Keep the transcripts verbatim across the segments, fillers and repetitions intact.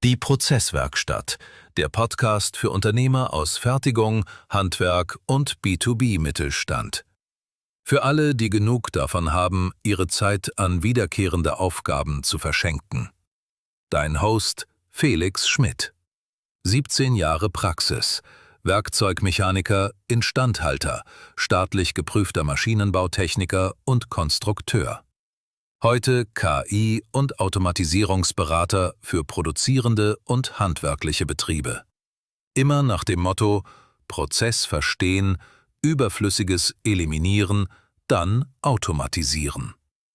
Die Prozesswerkstatt, der Podcast für Unternehmer aus Fertigung, Handwerk und B zwei B-Mittelstand. Für alle, die genug davon haben, ihre Zeit an wiederkehrende Aufgaben zu verschenken. Dein Host Felix Schmidt. siebzehn Jahre Praxis, Werkzeugmechaniker, Instandhalter, staatlich geprüfter Maschinenbautechniker und Konstrukteur. Heute K I- und Automatisierungsberater für produzierende und handwerkliche Betriebe. Immer nach dem Motto: Prozess verstehen, Überflüssiges eliminieren, dann automatisieren.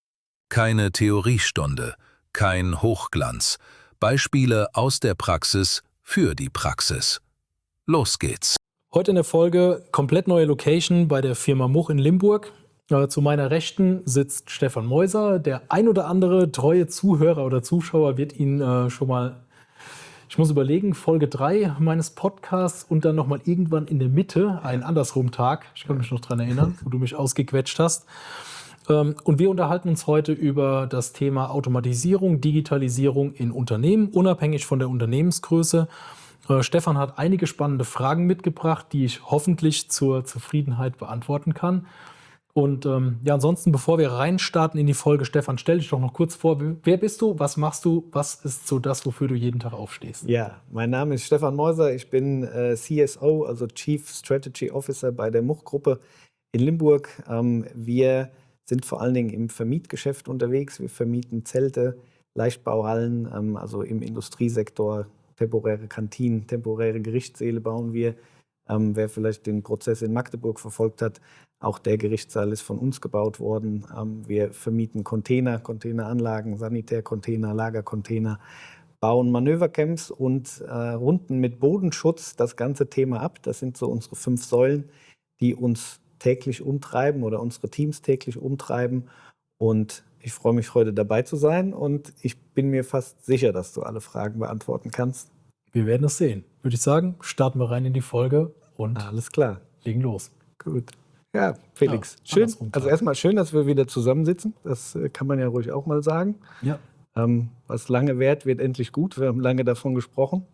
Keine Theoriestunde, kein Hochglanz, Beispiele aus der Praxis für die Praxis. Los geht's. Heute in der Folge komplett neue Location bei der Firma Much in Limburg. Äh, zu meiner Rechten sitzt Stefan Meuser. Der ein oder andere treue Zuhörer oder Zuschauer wird ihn äh, schon mal, ich muss überlegen, Folge drei meines Podcasts und dann nochmal irgendwann in der Mitte, ein Andersrum-Tag, ich kann mich noch dran erinnern, wo du mich ausgequetscht hast. Ähm, und wir unterhalten uns heute über das Thema Automatisierung, Digitalisierung in Unternehmen, unabhängig von der Unternehmensgröße. Äh, Stefan hat einige spannende Fragen mitgebracht, die ich hoffentlich zur Zufriedenheit beantworten kann. Und ähm, ja, ansonsten, bevor wir reinstarten in die Folge, Stefan, stell dich doch noch kurz vor. Wer bist du? Was machst du? Was ist so das, wofür du jeden Tag aufstehst? Ja, mein Name ist Stefan Meuser. Ich bin äh, C S O, also Chief Strategy Officer bei der Much-Gruppe in Limburg. Ähm, wir sind vor allen Dingen im Vermietgeschäft unterwegs. Wir vermieten Zelte, Leichtbauhallen, ähm, also im Industriesektor, temporäre Kantinen, temporäre Gerichtssäle bauen wir. Ähm, wer vielleicht den Prozess in Magdeburg verfolgt hat, auch der Gerichtssaal ist von uns gebaut worden. Ähm, wir vermieten Container, Containeranlagen, Sanitärcontainer, Lagercontainer, bauen Manövercamps und äh, runden mit Bodenschutz das ganze Thema ab. Das sind so unsere fünf Säulen, die uns täglich umtreiben oder unsere Teams täglich umtreiben. Und ich freue mich, heute dabei zu sein. Und ich bin mir fast sicher, dass du alle Fragen beantworten kannst. Wir werden es sehen. Würde ich sagen, starten wir rein in die Folge und Alles klar. legen los. Gut. Ja, Felix, Ja, schön. andersrum, Also klar. erstmal schön, dass wir wieder zusammensitzen. Das äh, kann man ja ruhig auch mal sagen. Ja. Ähm, was lange währt, wird endlich gut. Wir haben lange davon gesprochen.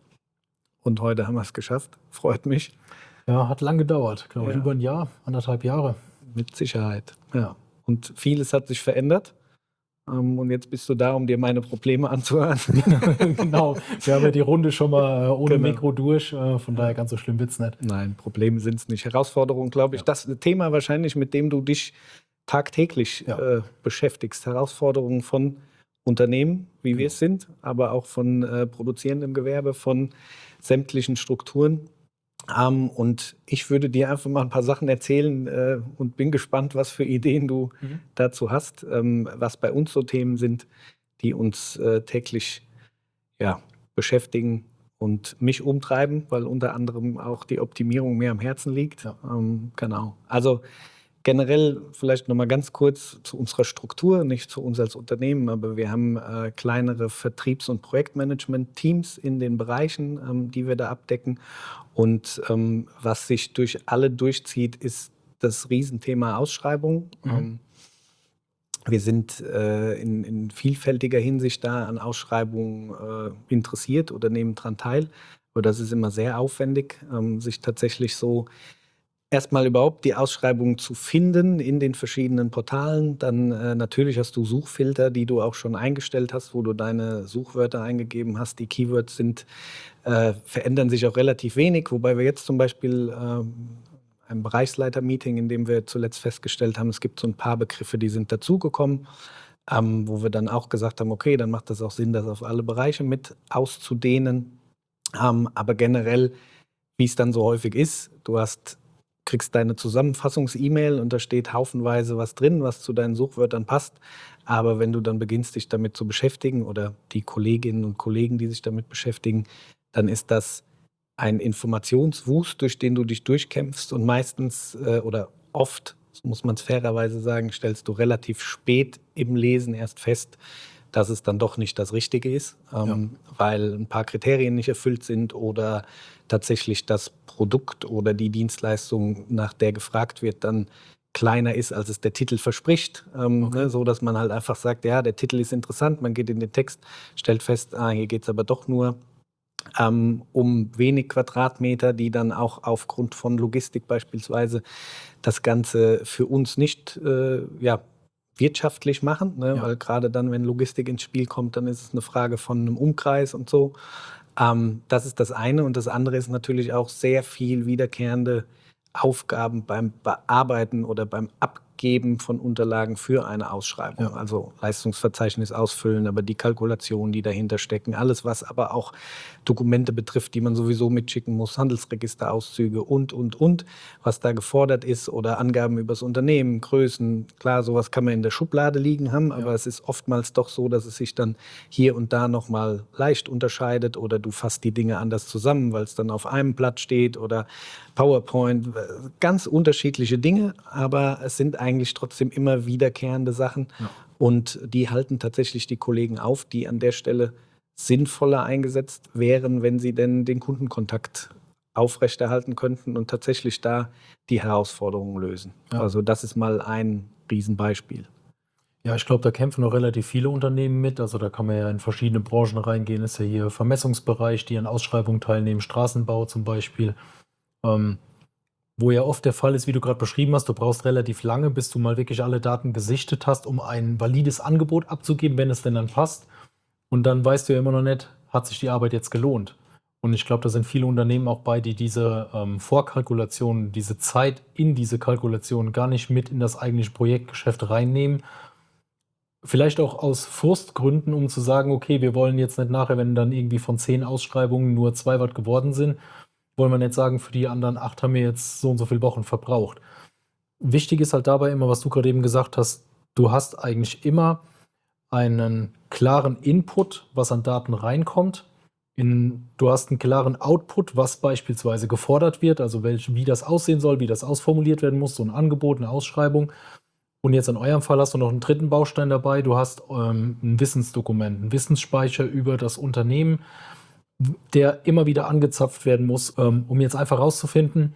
Und heute haben wir es geschafft. Freut mich. Ja, hat lang gedauert, glaube ich, Ja. über ein Jahr, anderthalb Jahre. Mit Sicherheit. Ja. Und vieles hat sich verändert. Ähm, und jetzt bist du da, um dir meine Probleme anzuhören. Genau, wir haben ja die Runde schon mal äh, ohne Genau. Mikro durch, äh, von daher ganz so schlimm wird's nicht. Nein, Probleme sind es nicht. Herausforderungen, glaube ich. Ja. Das Thema wahrscheinlich, mit dem du dich tagtäglich Ja. äh, beschäftigst. Herausforderungen von Unternehmen, wie wir es sind, aber auch von äh, produzierendem Gewerbe, von sämtlichen Strukturen. Ähm, und ich würde dir einfach mal ein paar Sachen erzählen äh, und bin gespannt, was für Ideen du Mhm. dazu hast, ähm, was bei uns so Themen sind, die uns äh, täglich ja, beschäftigen und mich umtreiben, weil unter anderem auch die Optimierung mir am Herzen liegt. Ja. Ähm, genau. Also generell vielleicht noch mal ganz kurz zu unserer Struktur, nicht zu uns als Unternehmen, aber wir haben äh, kleinere Vertriebs- und Projektmanagement-Teams in den Bereichen, ähm, die wir da abdecken. Und ähm, was sich durch alle durchzieht, ist das Riesenthema Ausschreibung. Mhm. Ähm, wir sind äh, in, in vielfältiger Hinsicht da an Ausschreibungen äh, interessiert oder nehmen daran teil. Aber das ist immer sehr aufwendig, ähm, sich tatsächlich so erstmal überhaupt die Ausschreibung zu finden in den verschiedenen Portalen. Dann äh, natürlich hast du Suchfilter, die du auch schon eingestellt hast, wo du deine Suchwörter eingegeben hast. Die Keywords sind, äh, verändern sich auch relativ wenig, wobei wir jetzt zum Beispiel äh, ein Bereichsleiter-Meeting, in dem wir zuletzt festgestellt haben, es gibt so ein paar Begriffe, die sind dazugekommen, ähm, wo wir dann auch gesagt haben, okay, dann macht das auch Sinn, das auf alle Bereiche mit auszudehnen. Ähm, aber generell, wie es dann so häufig ist, du hast kriegst deine Zusammenfassungs-E-Mail und da steht haufenweise was drin, was zu deinen Suchwörtern passt. Aber wenn du dann beginnst, dich damit zu beschäftigen oder die Kolleginnen und Kollegen, die sich damit beschäftigen, dann ist das ein Informationswust, durch den du dich durchkämpfst und meistens äh, oder oft, so muss man es fairerweise sagen, stellst du relativ spät im Lesen erst fest, dass es dann doch nicht das Richtige ist, ähm, ja. weil ein paar Kriterien nicht erfüllt sind oder tatsächlich das Produkt oder die Dienstleistung, nach der gefragt wird, dann kleiner ist, als es der Titel verspricht. Ähm, Okay. ne, so, dass man halt einfach sagt, ja, der Titel ist interessant, man geht in den Text, stellt fest, ah, hier geht es aber doch nur ähm, um wenig Quadratmeter, die dann auch aufgrund von Logistik beispielsweise das Ganze für uns nicht äh, ja, wirtschaftlich machen, ne? Ja. Weil gerade dann, wenn Logistik ins Spiel kommt, dann ist es eine Frage von einem Umkreis und so. Ähm, das ist das eine. Und das andere ist natürlich auch sehr viel wiederkehrende Aufgaben beim Bearbeiten oder beim Abgeben von Unterlagen für eine Ausschreibung. Ja. Also Leistungsverzeichnis ausfüllen, aber die Kalkulationen, die dahinter stecken, alles, was aber auch Dokumente betrifft, die man sowieso mitschicken muss, Handelsregisterauszüge und, und, und, was da gefordert ist oder Angaben über das Unternehmen, Größen. Klar, sowas kann man in der Schublade liegen haben, aber Ja. es ist oftmals doch so, dass es sich dann hier und da nochmal leicht unterscheidet oder du fasst die Dinge anders zusammen, weil es dann auf einem Blatt steht oder PowerPoint, ganz unterschiedliche Dinge, aber es sind eigentlich trotzdem immer wiederkehrende Sachen Ja. und die halten tatsächlich die Kollegen auf, die an der Stelle sinnvoller eingesetzt wären, wenn sie denn den Kundenkontakt aufrechterhalten könnten und tatsächlich da die Herausforderungen lösen. Ja. Also das ist mal ein Riesenbeispiel. Ja, ich glaube, da kämpfen noch relativ viele Unternehmen mit. Also da kann man ja in verschiedene Branchen reingehen. Ist ja hier Vermessungsbereich, die an Ausschreibungen teilnehmen, Straßenbau zum Beispiel. Ähm, wo ja oft der Fall ist, wie du gerade beschrieben hast, du brauchst relativ lange, bis du mal wirklich alle Daten gesichtet hast, um ein valides Angebot abzugeben, wenn es denn dann passt. Und dann weißt du ja immer noch nicht, hat sich die Arbeit jetzt gelohnt. Und ich glaube, da sind viele Unternehmen auch bei, die diese ähm, Vorkalkulation, diese Zeit in diese Kalkulation gar nicht mit in das eigentliche Projektgeschäft reinnehmen. Vielleicht auch aus Frustgründen, um zu sagen, okay, wir wollen jetzt nicht nachher, wenn dann irgendwie von zehn Ausschreibungen nur zwei was geworden sind, wollen wir nicht sagen, für die anderen acht haben wir jetzt so und so viele Wochen verbraucht. Wichtig ist halt dabei immer, was du gerade eben gesagt hast, du hast eigentlich immer einen klaren Input, was an Daten reinkommt. In, du hast einen klaren Output, was beispielsweise gefordert wird, also welch, wie das aussehen soll, wie das ausformuliert werden muss, so ein Angebot, eine Ausschreibung. Und jetzt in eurem Fall hast du noch einen dritten Baustein dabei, du hast ähm, ein Wissensdokument, einen Wissensspeicher über das Unternehmen, der immer wieder angezapft werden muss, ähm, um jetzt einfach rauszufinden,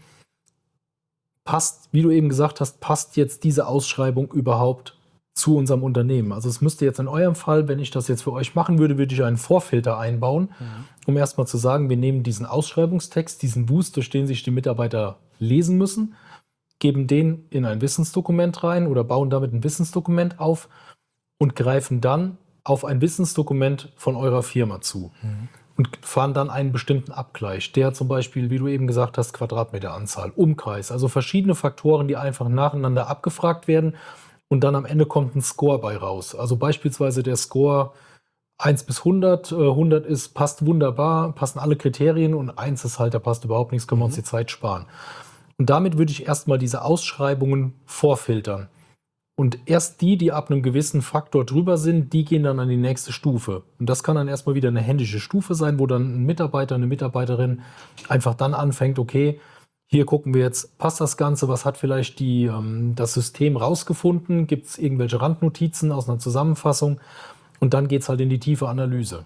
passt, wie du eben gesagt hast, passt jetzt diese Ausschreibung überhaupt zu unserem Unternehmen? Also es müsste jetzt in eurem Fall, wenn ich das jetzt für euch machen würde, würde ich einen Vorfilter einbauen, mhm. um erstmal zu sagen, wir nehmen diesen Ausschreibungstext, diesen Wust, durch den sich die Mitarbeiter lesen müssen, geben den in ein Wissensdokument rein oder bauen damit ein Wissensdokument auf und greifen dann auf ein Wissensdokument von eurer Firma zu. Mhm. Und fahren dann einen bestimmten Abgleich, der zum Beispiel, wie du eben gesagt hast, Quadratmeteranzahl, Umkreis, also verschiedene Faktoren, die einfach nacheinander abgefragt werden und dann am Ende kommt ein Score bei raus. Also beispielsweise der Score eins bis hundert, hundert ist, passt wunderbar, passen alle Kriterien und eins ist halt, da passt überhaupt nichts, können wir uns die Zeit sparen. Und damit würde ich erstmal diese Ausschreibungen vorfiltern. Und erst die, die ab einem gewissen Faktor drüber sind, die gehen dann an die nächste Stufe. Und das kann dann erstmal wieder eine händische Stufe sein, wo dann ein Mitarbeiter, eine Mitarbeiterin einfach dann anfängt, okay, hier gucken wir jetzt, passt das Ganze, was hat vielleicht die, ähm, das System rausgefunden, gibt es irgendwelche Randnotizen aus einer Zusammenfassung und dann geht es halt in die tiefe Analyse.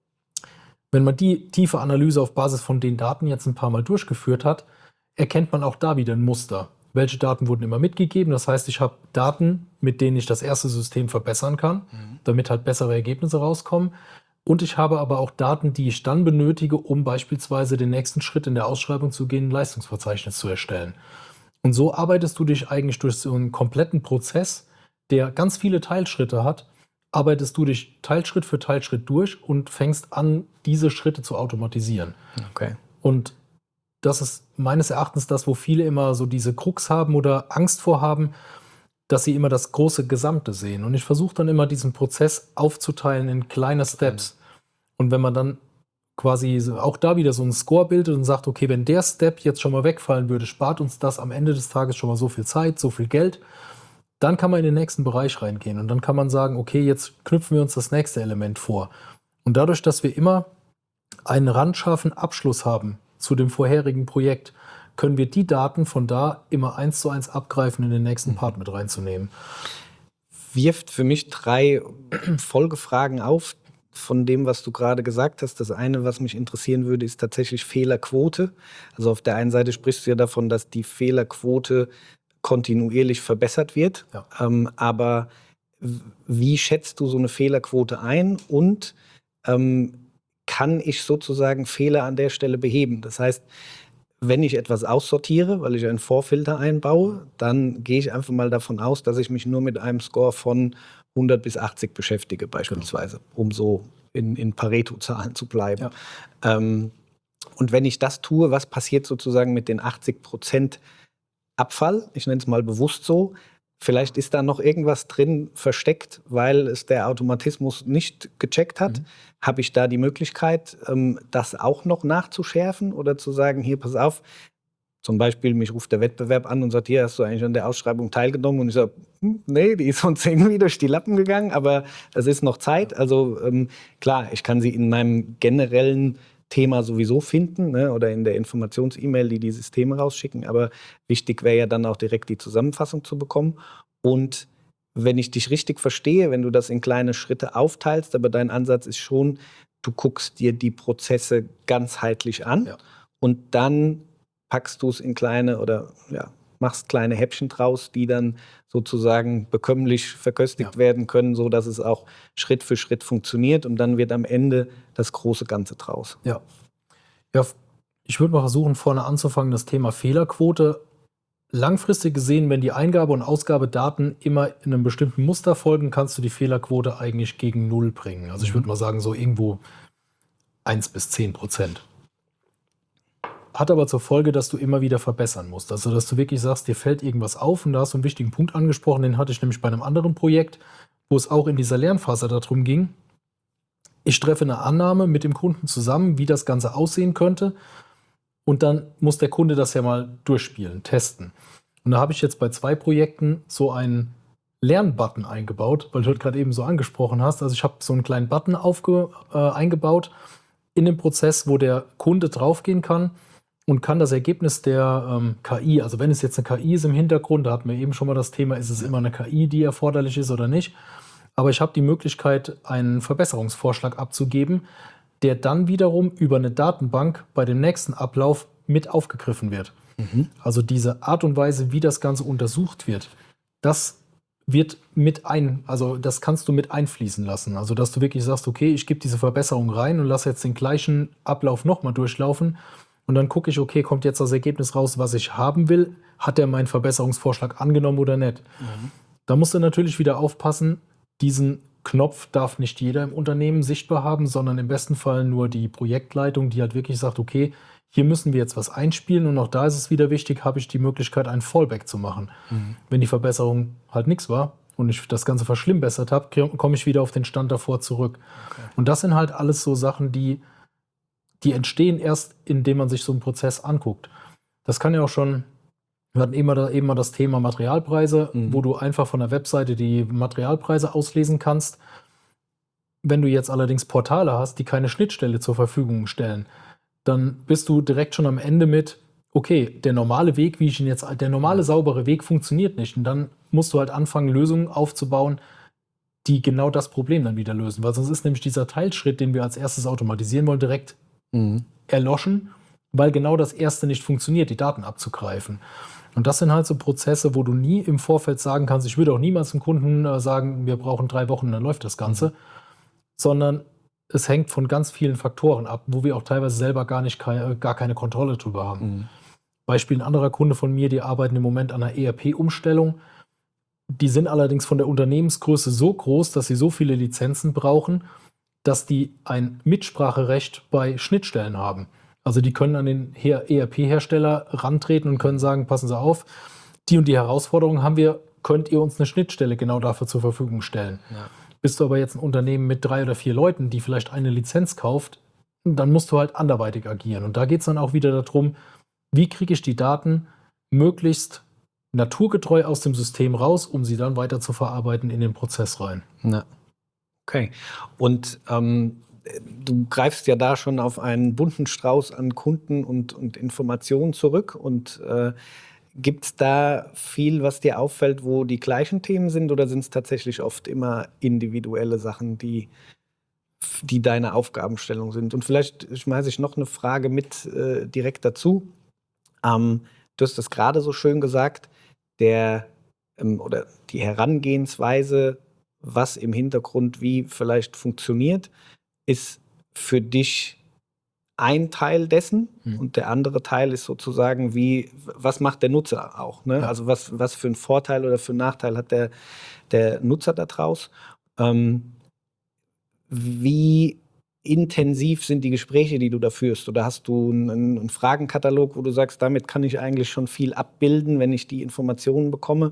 Wenn man die tiefe Analyse auf Basis von den Daten jetzt ein paar Mal durchgeführt hat, erkennt man auch da wieder ein Muster. Welche Daten wurden immer mitgegeben? Das heißt, ich habe Daten, mit denen ich das erste System verbessern kann, mhm. damit halt bessere Ergebnisse rauskommen. Und ich habe aber auch Daten, die ich dann benötige, um beispielsweise den nächsten Schritt in der Ausschreibung zu gehen, ein Leistungsverzeichnis zu erstellen. Und so arbeitest du dich eigentlich durch so einen kompletten Prozess, der ganz viele Teilschritte hat, arbeitest du dich Teilschritt für Teilschritt durch und fängst an, diese Schritte zu automatisieren. Okay. Und das ist meines Erachtens das, wo viele immer so diese Krux haben oder Angst vorhaben, dass sie immer das große Gesamte sehen. Und ich versuche dann immer, diesen Prozess aufzuteilen in kleine Steps. Und wenn man dann quasi auch da wieder so einen Score bildet und sagt, okay, wenn der Step jetzt schon mal wegfallen würde, spart uns das am Ende des Tages schon mal so viel Zeit, so viel Geld, dann kann man in den nächsten Bereich reingehen. Und dann kann man sagen, okay, jetzt knüpfen wir uns das nächste Element vor. Und dadurch, dass wir immer einen randscharfen Abschluss haben zu dem vorherigen Projekt, können wir die Daten von da immer eins zu eins abgreifen, in den nächsten Part mit reinzunehmen. Wirft für mich drei Folgefragen auf von dem, was du gerade gesagt hast. Das eine, was mich interessieren würde, ist tatsächlich Fehlerquote. Also auf der einen Seite sprichst du ja davon, dass die Fehlerquote kontinuierlich verbessert wird. Ja. Ähm, aber wie schätzt du so eine Fehlerquote ein und ähm, kann ich sozusagen Fehler an der Stelle beheben. Das heißt, wenn ich etwas aussortiere, weil ich einen Vorfilter einbaue, dann gehe ich einfach mal davon aus, dass ich mich nur mit einem Score von hundert bis achtzig beschäftige beispielsweise, genau. um so in, in Pareto-Zahlen zu bleiben. Ja. Ähm, und wenn ich das tue, was passiert sozusagen mit den achtzig Prozent Abfall? Ich nenne es mal bewusst so. Vielleicht ist da noch irgendwas drin versteckt, weil es der Automatismus nicht gecheckt hat. Mhm. Habe ich da die Möglichkeit, ähm, das auch noch nachzuschärfen oder zu sagen, hier, pass auf, zum Beispiel, mich ruft der Wettbewerb an und sagt, hier, hast du eigentlich an der Ausschreibung teilgenommen? Und ich sage, hm, nee, die ist uns irgendwie durch die Lappen gegangen, aber es ist noch Zeit. Also ähm, klar, ich kann sie in meinem generellen Thema sowieso finden, ne, oder in der Informations-E-Mail, die die Systeme rausschicken. Aber wichtig wäre ja dann auch direkt die Zusammenfassung zu bekommen. Und wenn ich dich richtig verstehe, wenn du das in kleine Schritte aufteilst, aber dein Ansatz ist schon, du guckst dir die Prozesse ganzheitlich an, ja. und dann packst du es in kleine oder ja, machst kleine Häppchen draus, die dann sozusagen bekömmlich verköstigt ja. werden können, so dass es auch Schritt für Schritt funktioniert und dann wird am Ende das große Ganze draus. Ja, ja, ich würde mal versuchen, vorne anzufangen, das Thema Fehlerquote. Langfristig gesehen, wenn die Eingabe- und Ausgabedaten immer in einem bestimmten Muster folgen, kannst du die Fehlerquote eigentlich gegen Null bringen. Also ich würde mal sagen, so irgendwo eins bis zehn Prozent. Hat aber zur Folge, dass du immer wieder verbessern musst. Also, dass du wirklich sagst, dir fällt irgendwas auf und da hast du einen wichtigen Punkt angesprochen, den hatte ich nämlich bei einem anderen Projekt, wo es auch in dieser Lernphase darum ging. Ich treffe eine Annahme mit dem Kunden zusammen, wie das Ganze aussehen könnte und dann muss der Kunde das ja mal durchspielen, testen. Und da habe ich jetzt bei zwei Projekten so einen Lernbutton eingebaut, weil du das gerade eben so angesprochen hast. Also ich habe so einen kleinen Button aufge, äh, eingebaut in den Prozess, wo der Kunde draufgehen kann und kann das Ergebnis der ähm, K I, also wenn es jetzt eine K I ist im Hintergrund, da hatten wir eben schon mal das Thema, ist es immer eine K I, die erforderlich ist oder nicht. Aber ich habe die Möglichkeit, einen Verbesserungsvorschlag abzugeben, der dann wiederum über eine Datenbank bei dem nächsten Ablauf mit aufgegriffen wird. Mhm. Also diese Art und Weise, wie das Ganze untersucht wird, das wird mit ein, also das kannst du mit einfließen lassen. Also dass du wirklich sagst, okay, ich gebe diese Verbesserung rein und lasse jetzt den gleichen Ablauf nochmal durchlaufen. Und dann gucke ich, okay, kommt jetzt das Ergebnis raus, was ich haben will? Hat er meinen Verbesserungsvorschlag angenommen oder nicht? Mhm. Da musst du natürlich wieder aufpassen, diesen Knopf darf nicht jeder im Unternehmen sichtbar haben, sondern im besten Fall nur die Projektleitung, die halt wirklich sagt, okay, hier müssen wir jetzt was einspielen und auch da ist es wieder wichtig, habe ich die Möglichkeit, einen Fallback zu machen. Mhm. Wenn die Verbesserung halt nichts war und ich das Ganze verschlimmbessert habe, komme ich wieder auf den Stand davor zurück. Okay. Und das sind halt alles so Sachen, die Die entstehen erst, indem man sich so einen Prozess anguckt. Das kann ja auch schon, wir hatten eben mal, eben mal das Thema Materialpreise, mhm. wo du einfach von der Webseite die Materialpreise auslesen kannst. Wenn du jetzt allerdings Portale hast, die keine Schnittstelle zur Verfügung stellen, dann bist du direkt schon am Ende mit, okay, der normale Weg, wie ich ihn jetzt, der normale saubere Weg funktioniert nicht. Und dann musst du halt anfangen, Lösungen aufzubauen, die genau das Problem dann wieder lösen. Weil sonst ist nämlich dieser Teilschritt, den wir als erstes automatisieren wollen, direkt Mhm. erloschen, weil genau das erste nicht funktioniert, die Daten abzugreifen. Und das sind halt so Prozesse, wo du nie im Vorfeld sagen kannst, ich würde auch niemals dem Kunden äh, sagen, wir brauchen drei Wochen, dann läuft das Ganze, mhm. sondern es hängt von ganz vielen Faktoren ab, wo wir auch teilweise selber gar, nicht, gar keine Kontrolle drüber haben. Mhm. Beispiel, ein anderer Kunde von mir, die arbeiten im Moment an einer E R P-Umstellung. Die sind allerdings von der Unternehmensgröße so groß, dass sie so viele Lizenzen brauchen, dass die ein Mitspracherecht bei Schnittstellen haben. Also die können an den E R P-Hersteller rantreten und können sagen, passen Sie auf, die und die Herausforderungen haben wir, könnt ihr uns eine Schnittstelle genau dafür zur Verfügung stellen. Ja. Bist du aber jetzt ein Unternehmen mit drei oder vier Leuten, die vielleicht eine Lizenz kauft, dann musst du halt anderweitig agieren. Und da geht es dann auch wieder darum, wie kriege ich die Daten möglichst naturgetreu aus dem System raus, um sie dann weiter zu verarbeiten in den Prozess rein. Ja. Okay. Und ähm, du greifst ja da schon auf einen bunten Strauß an Kunden und, und Informationen zurück. Und äh, gibt es da viel, was dir auffällt, wo die gleichen Themen sind? Oder sind es tatsächlich oft immer individuelle Sachen, die, die deine Aufgabenstellung sind? Und vielleicht schmeiße ich noch eine Frage mit äh, direkt dazu. Ähm, du hast das gerade so schön gesagt, der ähm, oder die Herangehensweise, was im Hintergrund wie vielleicht funktioniert, ist für dich ein Teil dessen mhm. und der andere Teil ist sozusagen wie, was macht der Nutzer auch? Ne? Ja. Also was, was für einen Vorteil oder für einen Nachteil hat der, der Nutzer da draus? Ähm, wie intensiv sind die Gespräche, die du da führst? Oder hast du einen, einen Fragenkatalog, wo du sagst, damit kann ich eigentlich schon viel abbilden, wenn ich die Informationen bekomme?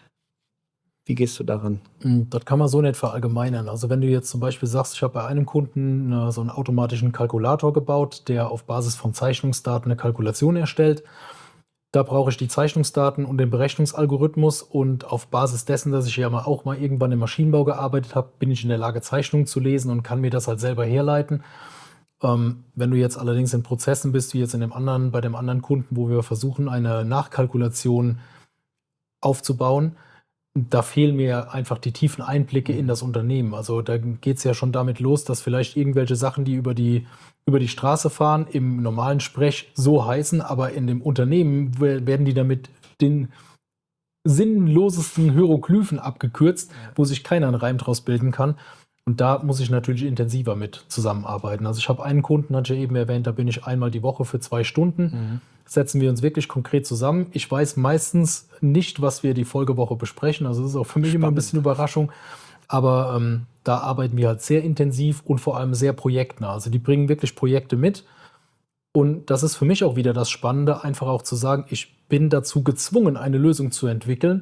Wie gehst du daran? Das kann man so nicht verallgemeinern. Also wenn du jetzt zum Beispiel sagst, ich habe bei einem Kunden äh, so einen automatischen Kalkulator gebaut, der auf Basis von Zeichnungsdaten eine Kalkulation erstellt. Da brauche ich die Zeichnungsdaten und den Berechnungsalgorithmus und auf Basis dessen, dass ich ja mal auch mal irgendwann im Maschinenbau gearbeitet habe, bin ich in der Lage, Zeichnungen zu lesen und kann mir das halt selber herleiten. Ähm, wenn du jetzt allerdings in Prozessen bist, wie jetzt in dem anderen, bei dem anderen Kunden, wo wir versuchen, eine Nachkalkulation aufzubauen, da fehlen mir einfach die tiefen Einblicke in das Unternehmen. Also da geht es ja schon damit los, dass vielleicht irgendwelche Sachen, die über die, über die Straße fahren, im normalen Sprech so heißen, aber in dem Unternehmen werden die damit den sinnlosesten Hieroglyphen abgekürzt, wo sich keiner einen Reim draus bilden kann. Und da muss ich natürlich intensiver mit zusammenarbeiten. Also ich habe einen Kunden, hatte ich eben erwähnt, da bin ich einmal die Woche für zwei Stunden. Mhm. Setzen wir uns wirklich konkret zusammen. Ich weiß meistens nicht, was wir die Folgewoche besprechen. Also das ist auch für mich Spannend. Immer ein bisschen Überraschung. Aber ähm, da arbeiten wir halt sehr intensiv und vor allem sehr projektnah. Also die bringen wirklich Projekte mit. Und das ist für mich auch wieder das Spannende, einfach auch zu sagen, ich bin dazu gezwungen, eine Lösung zu entwickeln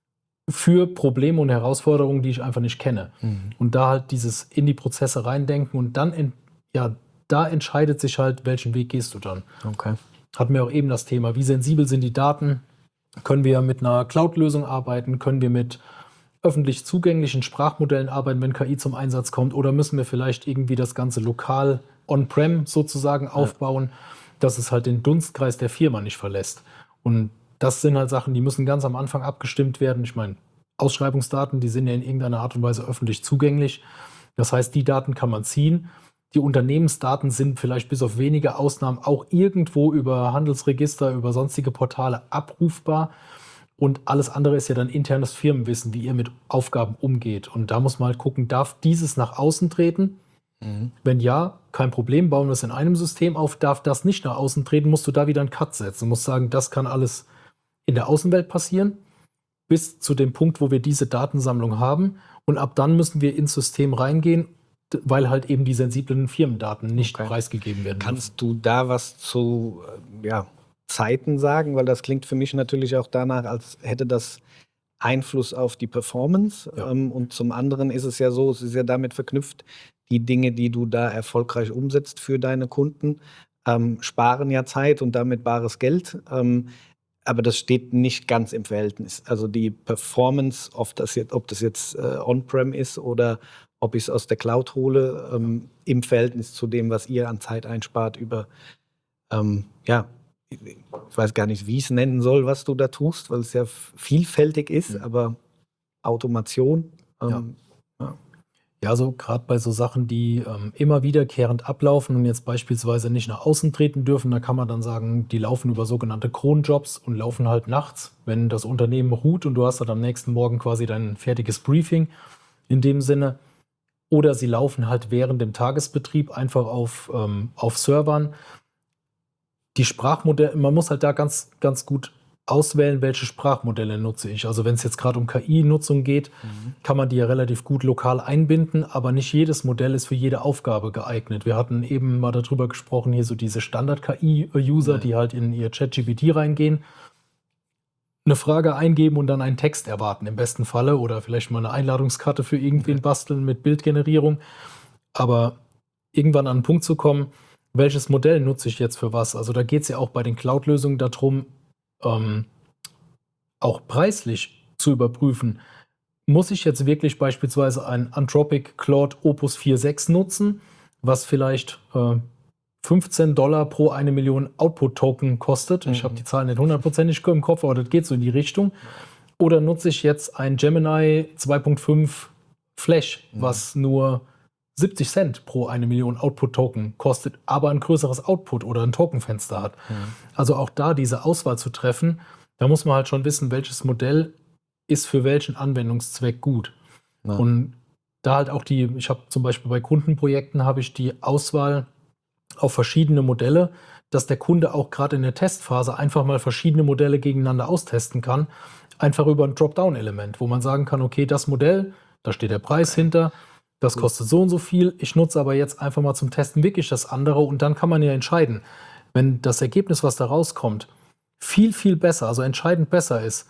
für Probleme und Herausforderungen, die ich einfach nicht kenne. Mhm. Und da halt dieses in die Prozesse reindenken und dann, in, ja, da entscheidet sich halt, welchen Weg gehst du dann. Okay. Hatten wir auch eben das Thema, wie sensibel sind die Daten? Können wir mit einer Cloud-Lösung arbeiten? Können wir mit öffentlich zugänglichen Sprachmodellen arbeiten, wenn K I zum Einsatz kommt? Oder müssen wir vielleicht irgendwie das Ganze lokal on-prem sozusagen aufbauen, ja. dass es halt den Dunstkreis der Firma nicht verlässt? Und das sind halt Sachen, die müssen ganz am Anfang abgestimmt werden. Ich meine, Ausschreibungsdaten, die sind ja in irgendeiner Art und Weise öffentlich zugänglich. Das heißt, die Daten kann man ziehen. Die Unternehmensdaten sind vielleicht bis auf wenige Ausnahmen auch irgendwo über Handelsregister, über sonstige Portale abrufbar. Und alles andere ist ja dann internes Firmenwissen, wie ihr mit Aufgaben umgeht. Und da muss man halt gucken, darf dieses nach außen treten? Mhm. Wenn ja, kein Problem, bauen wir es in einem System auf. Darf das nicht nach außen treten, musst du da wieder einen Cut setzen. Du musst sagen, das kann alles in der Außenwelt passieren, bis zu dem Punkt, wo wir diese Datensammlung haben. Und ab dann müssen wir ins System reingehen, weil halt eben die sensiblen Firmendaten nicht okay. preisgegeben werden. Kannst du da was zu ja, Zeiten sagen? Weil das klingt für mich natürlich auch danach, als hätte das Einfluss auf die Performance. Ja. Ähm, und zum anderen ist es ja so, es ist ja damit verknüpft, die Dinge, die du da erfolgreich umsetzt für deine Kunden, ähm, sparen ja Zeit und damit bares Geld. Ähm, aber das steht nicht ganz im Verhältnis. Also die Performance, ob das jetzt, ob das jetzt äh, on-prem ist oder ob ich es aus der Cloud hole, ähm, im Verhältnis zu dem, was ihr an Zeit einspart über, ähm, ja, ich weiß gar nicht, wie ich es nennen soll, was du da tust, weil es ja vielfältig ist, ja. aber Automation. Ähm, ja. Ja. ja, so gerade bei so Sachen, die ähm, immer wiederkehrend ablaufen und jetzt beispielsweise nicht nach außen treten dürfen, da kann man dann sagen, die laufen über sogenannte Cronjobs und laufen halt nachts, wenn das Unternehmen ruht und du hast dann am nächsten Morgen quasi dein fertiges Briefing in dem Sinne. Oder sie laufen halt während dem Tagesbetrieb einfach auf, ähm, auf Servern. Die Sprachmodelle, man muss halt da ganz, ganz gut auswählen, welche Sprachmodelle nutze ich. Also wenn es jetzt gerade um K I-Nutzung geht, mhm. kann man die ja relativ gut lokal einbinden, aber nicht jedes Modell ist für jede Aufgabe geeignet. Wir hatten eben mal darüber gesprochen, hier so diese Standard-K I-User, ja. die halt in ihr ChatGPT reingehen, eine Frage eingeben und dann einen Text erwarten, im besten Falle, oder vielleicht mal eine Einladungskarte für irgendwen basteln mit Bildgenerierung. Aber irgendwann an einen Punkt zu kommen, welches Modell nutze ich jetzt für was? Also da geht es ja auch bei den Cloud-Lösungen darum, ähm, auch preislich zu überprüfen. Muss ich jetzt wirklich beispielsweise ein Anthropic Claude Opus vier Punkt sechs nutzen, was vielleicht äh, fünfzehn Dollar pro eine Million Output-Token kostet. Mhm. Ich habe die Zahlen nicht hundertprozentig im Kopf, aber das geht so in die Richtung. Oder nutze ich jetzt ein Gemini zwei Punkt fünf Flash, mhm. was nur siebzig Cent pro eine Million Output-Token kostet, aber ein größeres Output oder ein Tokenfenster hat. Mhm. Also auch da diese Auswahl zu treffen, da muss man halt schon wissen, welches Modell ist für welchen Anwendungszweck gut. Ja. Und da halt auch die, ich habe zum Beispiel bei Kundenprojekten habe ich die Auswahl auf verschiedene Modelle, dass der Kunde auch gerade in der Testphase einfach mal verschiedene Modelle gegeneinander austesten kann, einfach über ein Dropdown-Element, wo man sagen kann, okay, das Modell, da steht der Preis hinter, das kostet so und so viel, ich nutze aber jetzt einfach mal zum Testen wirklich das andere und dann kann man ja entscheiden, wenn das Ergebnis, was da rauskommt, viel, viel besser, also entscheidend besser ist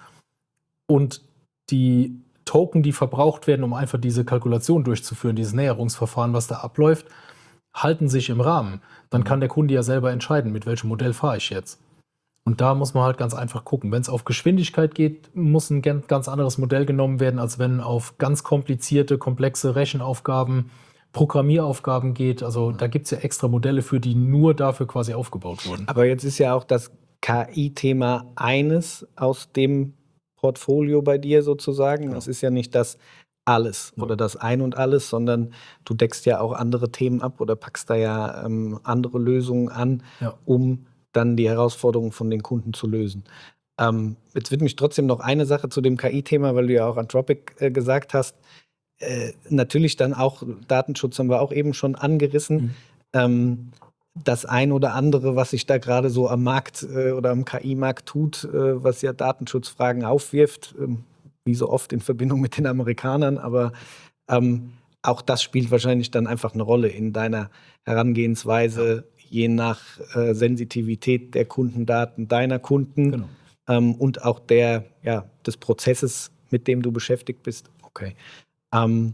und die Token, die verbraucht werden, um einfach diese Kalkulation durchzuführen, dieses Näherungsverfahren, was da abläuft, halten sich im Rahmen. Dann kann der Kunde ja selber entscheiden, mit welchem Modell fahre ich jetzt. Und da muss man halt ganz einfach gucken. Wenn es auf Geschwindigkeit geht, muss ein ganz anderes Modell genommen werden, als wenn auf ganz komplizierte, komplexe Rechenaufgaben, Programmieraufgaben geht. Also da gibt es ja extra Modelle für, die nur dafür quasi aufgebaut wurden. Aber jetzt ist ja auch das K I-Thema eines aus dem Portfolio bei dir sozusagen. Das ist ja nicht das alles oder das Ein und Alles, sondern du deckst ja auch andere Themen ab oder packst da ja ähm, andere Lösungen an, Ja. um dann die Herausforderungen von den Kunden zu lösen. Ähm, jetzt wird mich trotzdem noch eine Sache zu dem K I-Thema, weil du ja auch Anthropic äh, gesagt hast. Äh, natürlich dann auch Datenschutz haben wir auch eben schon angerissen. Mhm. Ähm, das ein oder andere, was sich da gerade so am Markt äh, oder am K I-Markt tut, äh, was ja Datenschutzfragen aufwirft, ähm, wie so oft in Verbindung mit den Amerikanern, aber ähm, auch das spielt wahrscheinlich dann einfach eine Rolle in deiner Herangehensweise, je nach äh, Sensitivität der Kundendaten deiner Kunden Genau. ähm, und auch der, ja, des Prozesses, mit dem du beschäftigt bist. Okay. Ähm,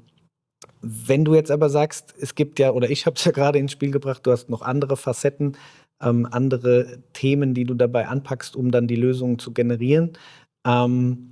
wenn du jetzt aber sagst, es gibt ja, oder ich habe es ja gerade ins Spiel gebracht, du hast noch andere Facetten, ähm, andere Themen, die du dabei anpackst, um dann die Lösungen zu generieren. Ähm,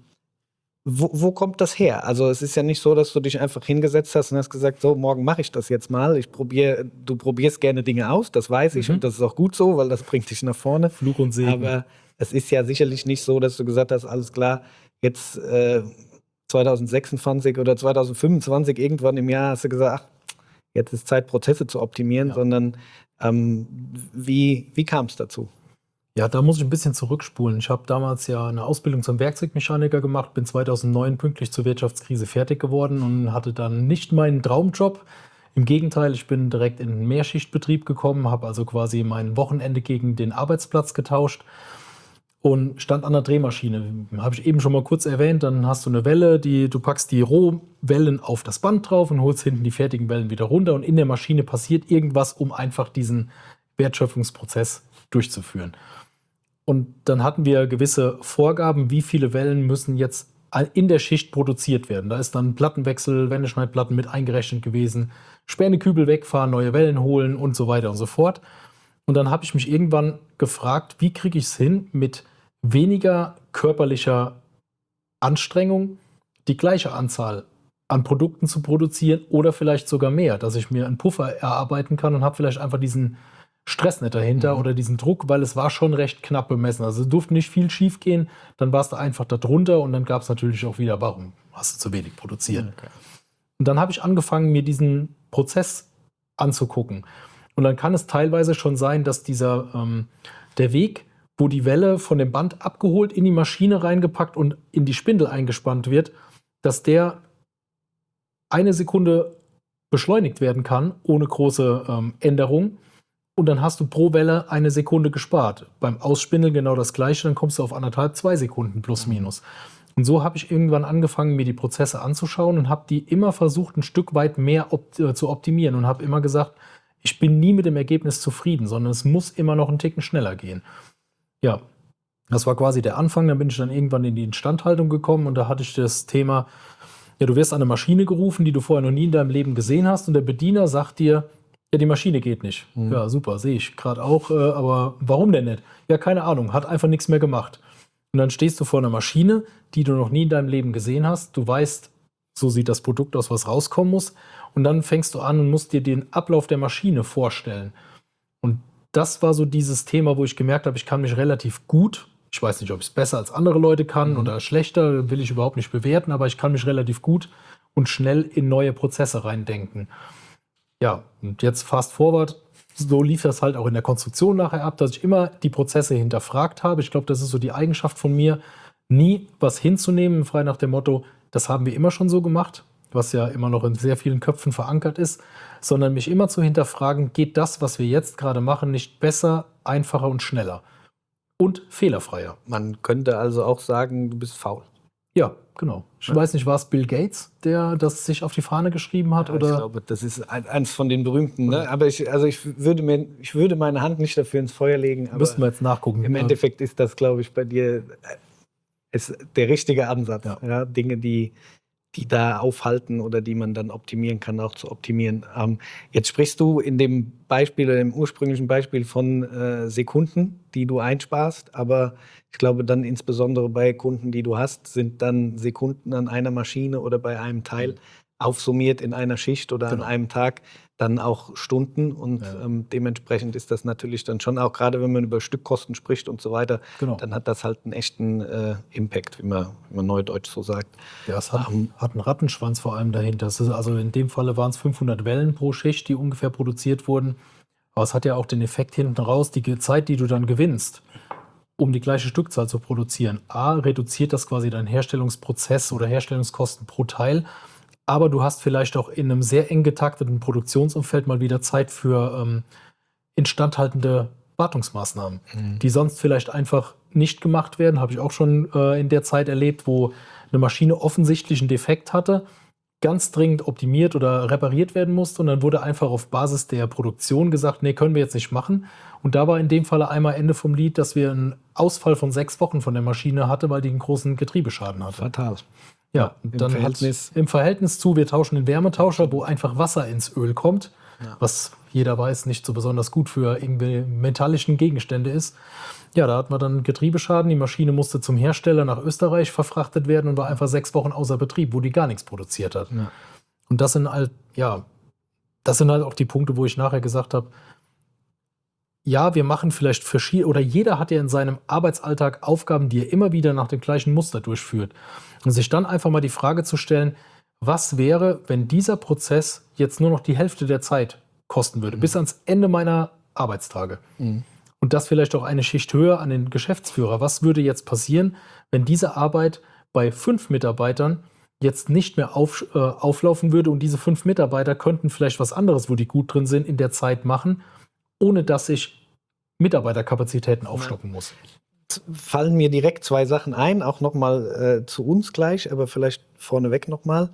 Wo, wo kommt das her? Also es ist ja nicht so, dass du dich einfach hingesetzt hast und hast gesagt, so, morgen mache ich das jetzt mal. Ich probiere, du probierst gerne Dinge aus, das weiß ich, Mhm. und das ist auch gut so, weil das bringt dich nach vorne. Fluch und Segen. Aber es ist ja sicherlich nicht so, dass du gesagt hast, alles klar, jetzt äh, zwanzig sechsundzwanzig oder zwanzig fünfundzwanzig, irgendwann im Jahr hast du gesagt, ach, jetzt ist Zeit, Prozesse zu optimieren, Ja. sondern ähm, wie, wie kam es dazu? Ja, da muss ich ein bisschen zurückspulen. Ich habe damals ja eine Ausbildung zum Werkzeugmechaniker gemacht, bin zweitausendneun pünktlich zur Wirtschaftskrise fertig geworden und hatte dann nicht meinen Traumjob. Im Gegenteil, ich bin direkt in einen Mehrschichtbetrieb gekommen, habe also quasi mein Wochenende gegen den Arbeitsplatz getauscht und stand an der Drehmaschine. Habe ich eben schon mal kurz erwähnt, dann hast du eine Welle, die, du packst die Rohwellen auf das Band drauf und holst hinten die fertigen Wellen wieder runter und in der Maschine passiert irgendwas, um einfach diesen Wertschöpfungsprozess durchzuführen. Und dann hatten wir gewisse Vorgaben, wie viele Wellen müssen jetzt in der Schicht produziert werden. Da ist dann Plattenwechsel, Wendeschneidplatten mit eingerechnet gewesen, Spänekübel wegfahren, neue Wellen holen und so weiter und so fort. Und dann habe ich mich irgendwann gefragt, wie kriege ich es hin, mit weniger körperlicher Anstrengung die gleiche Anzahl an Produkten zu produzieren oder vielleicht sogar mehr, dass ich mir einen Puffer erarbeiten kann und habe vielleicht einfach diesen Stress nicht dahinter Mhm. oder diesen Druck, weil es war schon recht knapp bemessen. Also es durfte nicht viel schief gehen, dann warst du einfach da drunter und dann gab es natürlich auch wieder, warum hast du zu wenig produziert? Okay. Und dann habe ich angefangen, mir diesen Prozess anzugucken. Und dann kann es teilweise schon sein, dass dieser ähm, der Weg, wo die Welle von dem Band abgeholt, in die Maschine reingepackt und in die Spindel eingespannt wird, dass der eine Sekunde beschleunigt werden kann, ohne große ähm, Änderung. Und dann hast du pro Welle eine Sekunde gespart. Beim Ausspindeln genau das Gleiche, dann kommst du auf anderthalb, zwei Sekunden plus minus. Und so habe ich irgendwann angefangen, mir die Prozesse anzuschauen und habe die immer versucht, ein Stück weit mehr op- äh, zu optimieren und habe immer gesagt, ich bin nie mit dem Ergebnis zufrieden, sondern es muss immer noch einen Ticken schneller gehen. Ja, das war quasi der Anfang. Dann bin ich dann irgendwann in die Instandhaltung gekommen und da hatte ich das Thema, ja, du wirst an eine Maschine gerufen, die du vorher noch nie in deinem Leben gesehen hast und der Bediener sagt dir, ja, die Maschine geht nicht. Mhm. Ja, super, sehe ich gerade auch, äh, aber warum denn nicht? Ja, keine Ahnung, hat einfach nichts mehr gemacht. Und dann stehst du vor einer Maschine, die du noch nie in deinem Leben gesehen hast. Du weißt, so sieht das Produkt aus, was rauskommen muss. Und dann fängst du an und musst dir den Ablauf der Maschine vorstellen. Und das war so dieses Thema, wo ich gemerkt habe, ich kann mich relativ gut, ich weiß nicht, ob ich es besser als andere Leute kann Mhm. oder schlechter, will ich überhaupt nicht bewerten, aber ich kann mich relativ gut und schnell in neue Prozesse reindenken. Ja, und jetzt fast forward, so lief das halt auch in der Konstruktion nachher ab, dass ich immer die Prozesse hinterfragt habe. Ich glaube, das ist so die Eigenschaft von mir, nie was hinzunehmen, frei nach dem Motto, das haben wir immer schon so gemacht, was ja immer noch in sehr vielen Köpfen verankert ist, sondern mich immer zu hinterfragen, geht das, was wir jetzt gerade machen, nicht besser, einfacher und schneller und fehlerfreier? Man könnte also auch sagen, du bist faul. Ja, genau. Ich ja. weiß nicht, war es Bill Gates, der das sich auf die Fahne geschrieben hat? Ja, oder? Ich glaube, das ist ein, eins von den berühmten. Ne? Aber ich, also ich, würde mir, ich würde meine Hand nicht dafür ins Feuer legen. Aber müssen wir jetzt nachgucken. Im Endeffekt ist das, glaube ich, bei dir ist der richtige Ansatz. Ja. Ja, Dinge, die, die da aufhalten oder die man dann optimieren kann, auch zu optimieren. Ähm, jetzt sprichst du in dem Beispiel, oder im ursprünglichen Beispiel von äh, Sekunden, die du einsparst, aber ich glaube dann insbesondere bei Kunden, die du hast, sind dann Sekunden an einer Maschine oder bei einem Teil aufsummiert in einer Schicht oder genau. an einem Tag dann auch Stunden und ja. ähm, dementsprechend ist das natürlich dann schon auch, gerade wenn man über Stückkosten spricht und so weiter, genau. dann hat das halt einen echten äh, Impact, wie man, wie man neudeutsch so sagt. Ja, es hat, um, hat einen Rattenschwanz vor allem dahinter. Das ist, also in dem Falle waren es fünfhundert Wellen pro Schicht, die ungefähr produziert wurden. Aber es hat ja auch den Effekt hinten raus, die Zeit, die du dann gewinnst, um die gleiche Stückzahl zu produzieren. A, reduziert das quasi deinen Herstellungsprozess oder Herstellungskosten pro Teil. Aber du hast vielleicht auch in einem sehr eng getakteten Produktionsumfeld mal wieder Zeit für ähm, instandhaltende Wartungsmaßnahmen, mhm. die sonst vielleicht einfach nicht gemacht werden. Habe ich auch schon äh, in der Zeit erlebt, wo eine Maschine offensichtlich einen Defekt hatte, ganz dringend optimiert oder repariert werden musste und dann wurde einfach auf Basis der Produktion gesagt, nee, können wir jetzt nicht machen. Und da war in dem Falle einmal Ende vom Lied, dass wir einen Ausfall von sechs Wochen von der Maschine hatten, weil die einen großen Getriebeschaden hatte. Fatal. Ja, Im dann Verhältnis. Im Verhältnis zu, wir tauschen den Wärmetauscher, wo einfach Wasser ins Öl kommt, ja. was jeder weiß, nicht so besonders gut für irgendwie metallischen Gegenstände ist. Ja, da hat man dann Getriebeschaden, die Maschine musste zum Hersteller nach Österreich verfrachtet werden und war einfach sechs Wochen außer Betrieb, wo die gar nichts produziert hat. Ja. Und das sind halt, ja, das sind halt auch die Punkte, wo ich nachher gesagt habe, ja, wir machen vielleicht verschiedene, oder jeder hat ja in seinem Arbeitsalltag Aufgaben, die er immer wieder nach dem gleichen Muster durchführt. Und sich dann einfach mal die Frage zu stellen, was wäre, wenn dieser Prozess jetzt nur noch die Hälfte der Zeit kosten würde, mhm. bis ans Ende meiner Arbeitstage. Mhm. Und das vielleicht auch eine Schicht höher an den Geschäftsführer. Was würde jetzt passieren, wenn diese Arbeit bei fünf Mitarbeitern jetzt nicht mehr auf, äh, auflaufen würde und diese fünf Mitarbeiter könnten vielleicht was anderes, wo die gut drin sind, in der Zeit machen, ohne dass ich Mitarbeiterkapazitäten aufstocken muss. Fallen mir direkt zwei Sachen ein, auch nochmal äh, zu uns gleich, aber vielleicht vorneweg nochmal.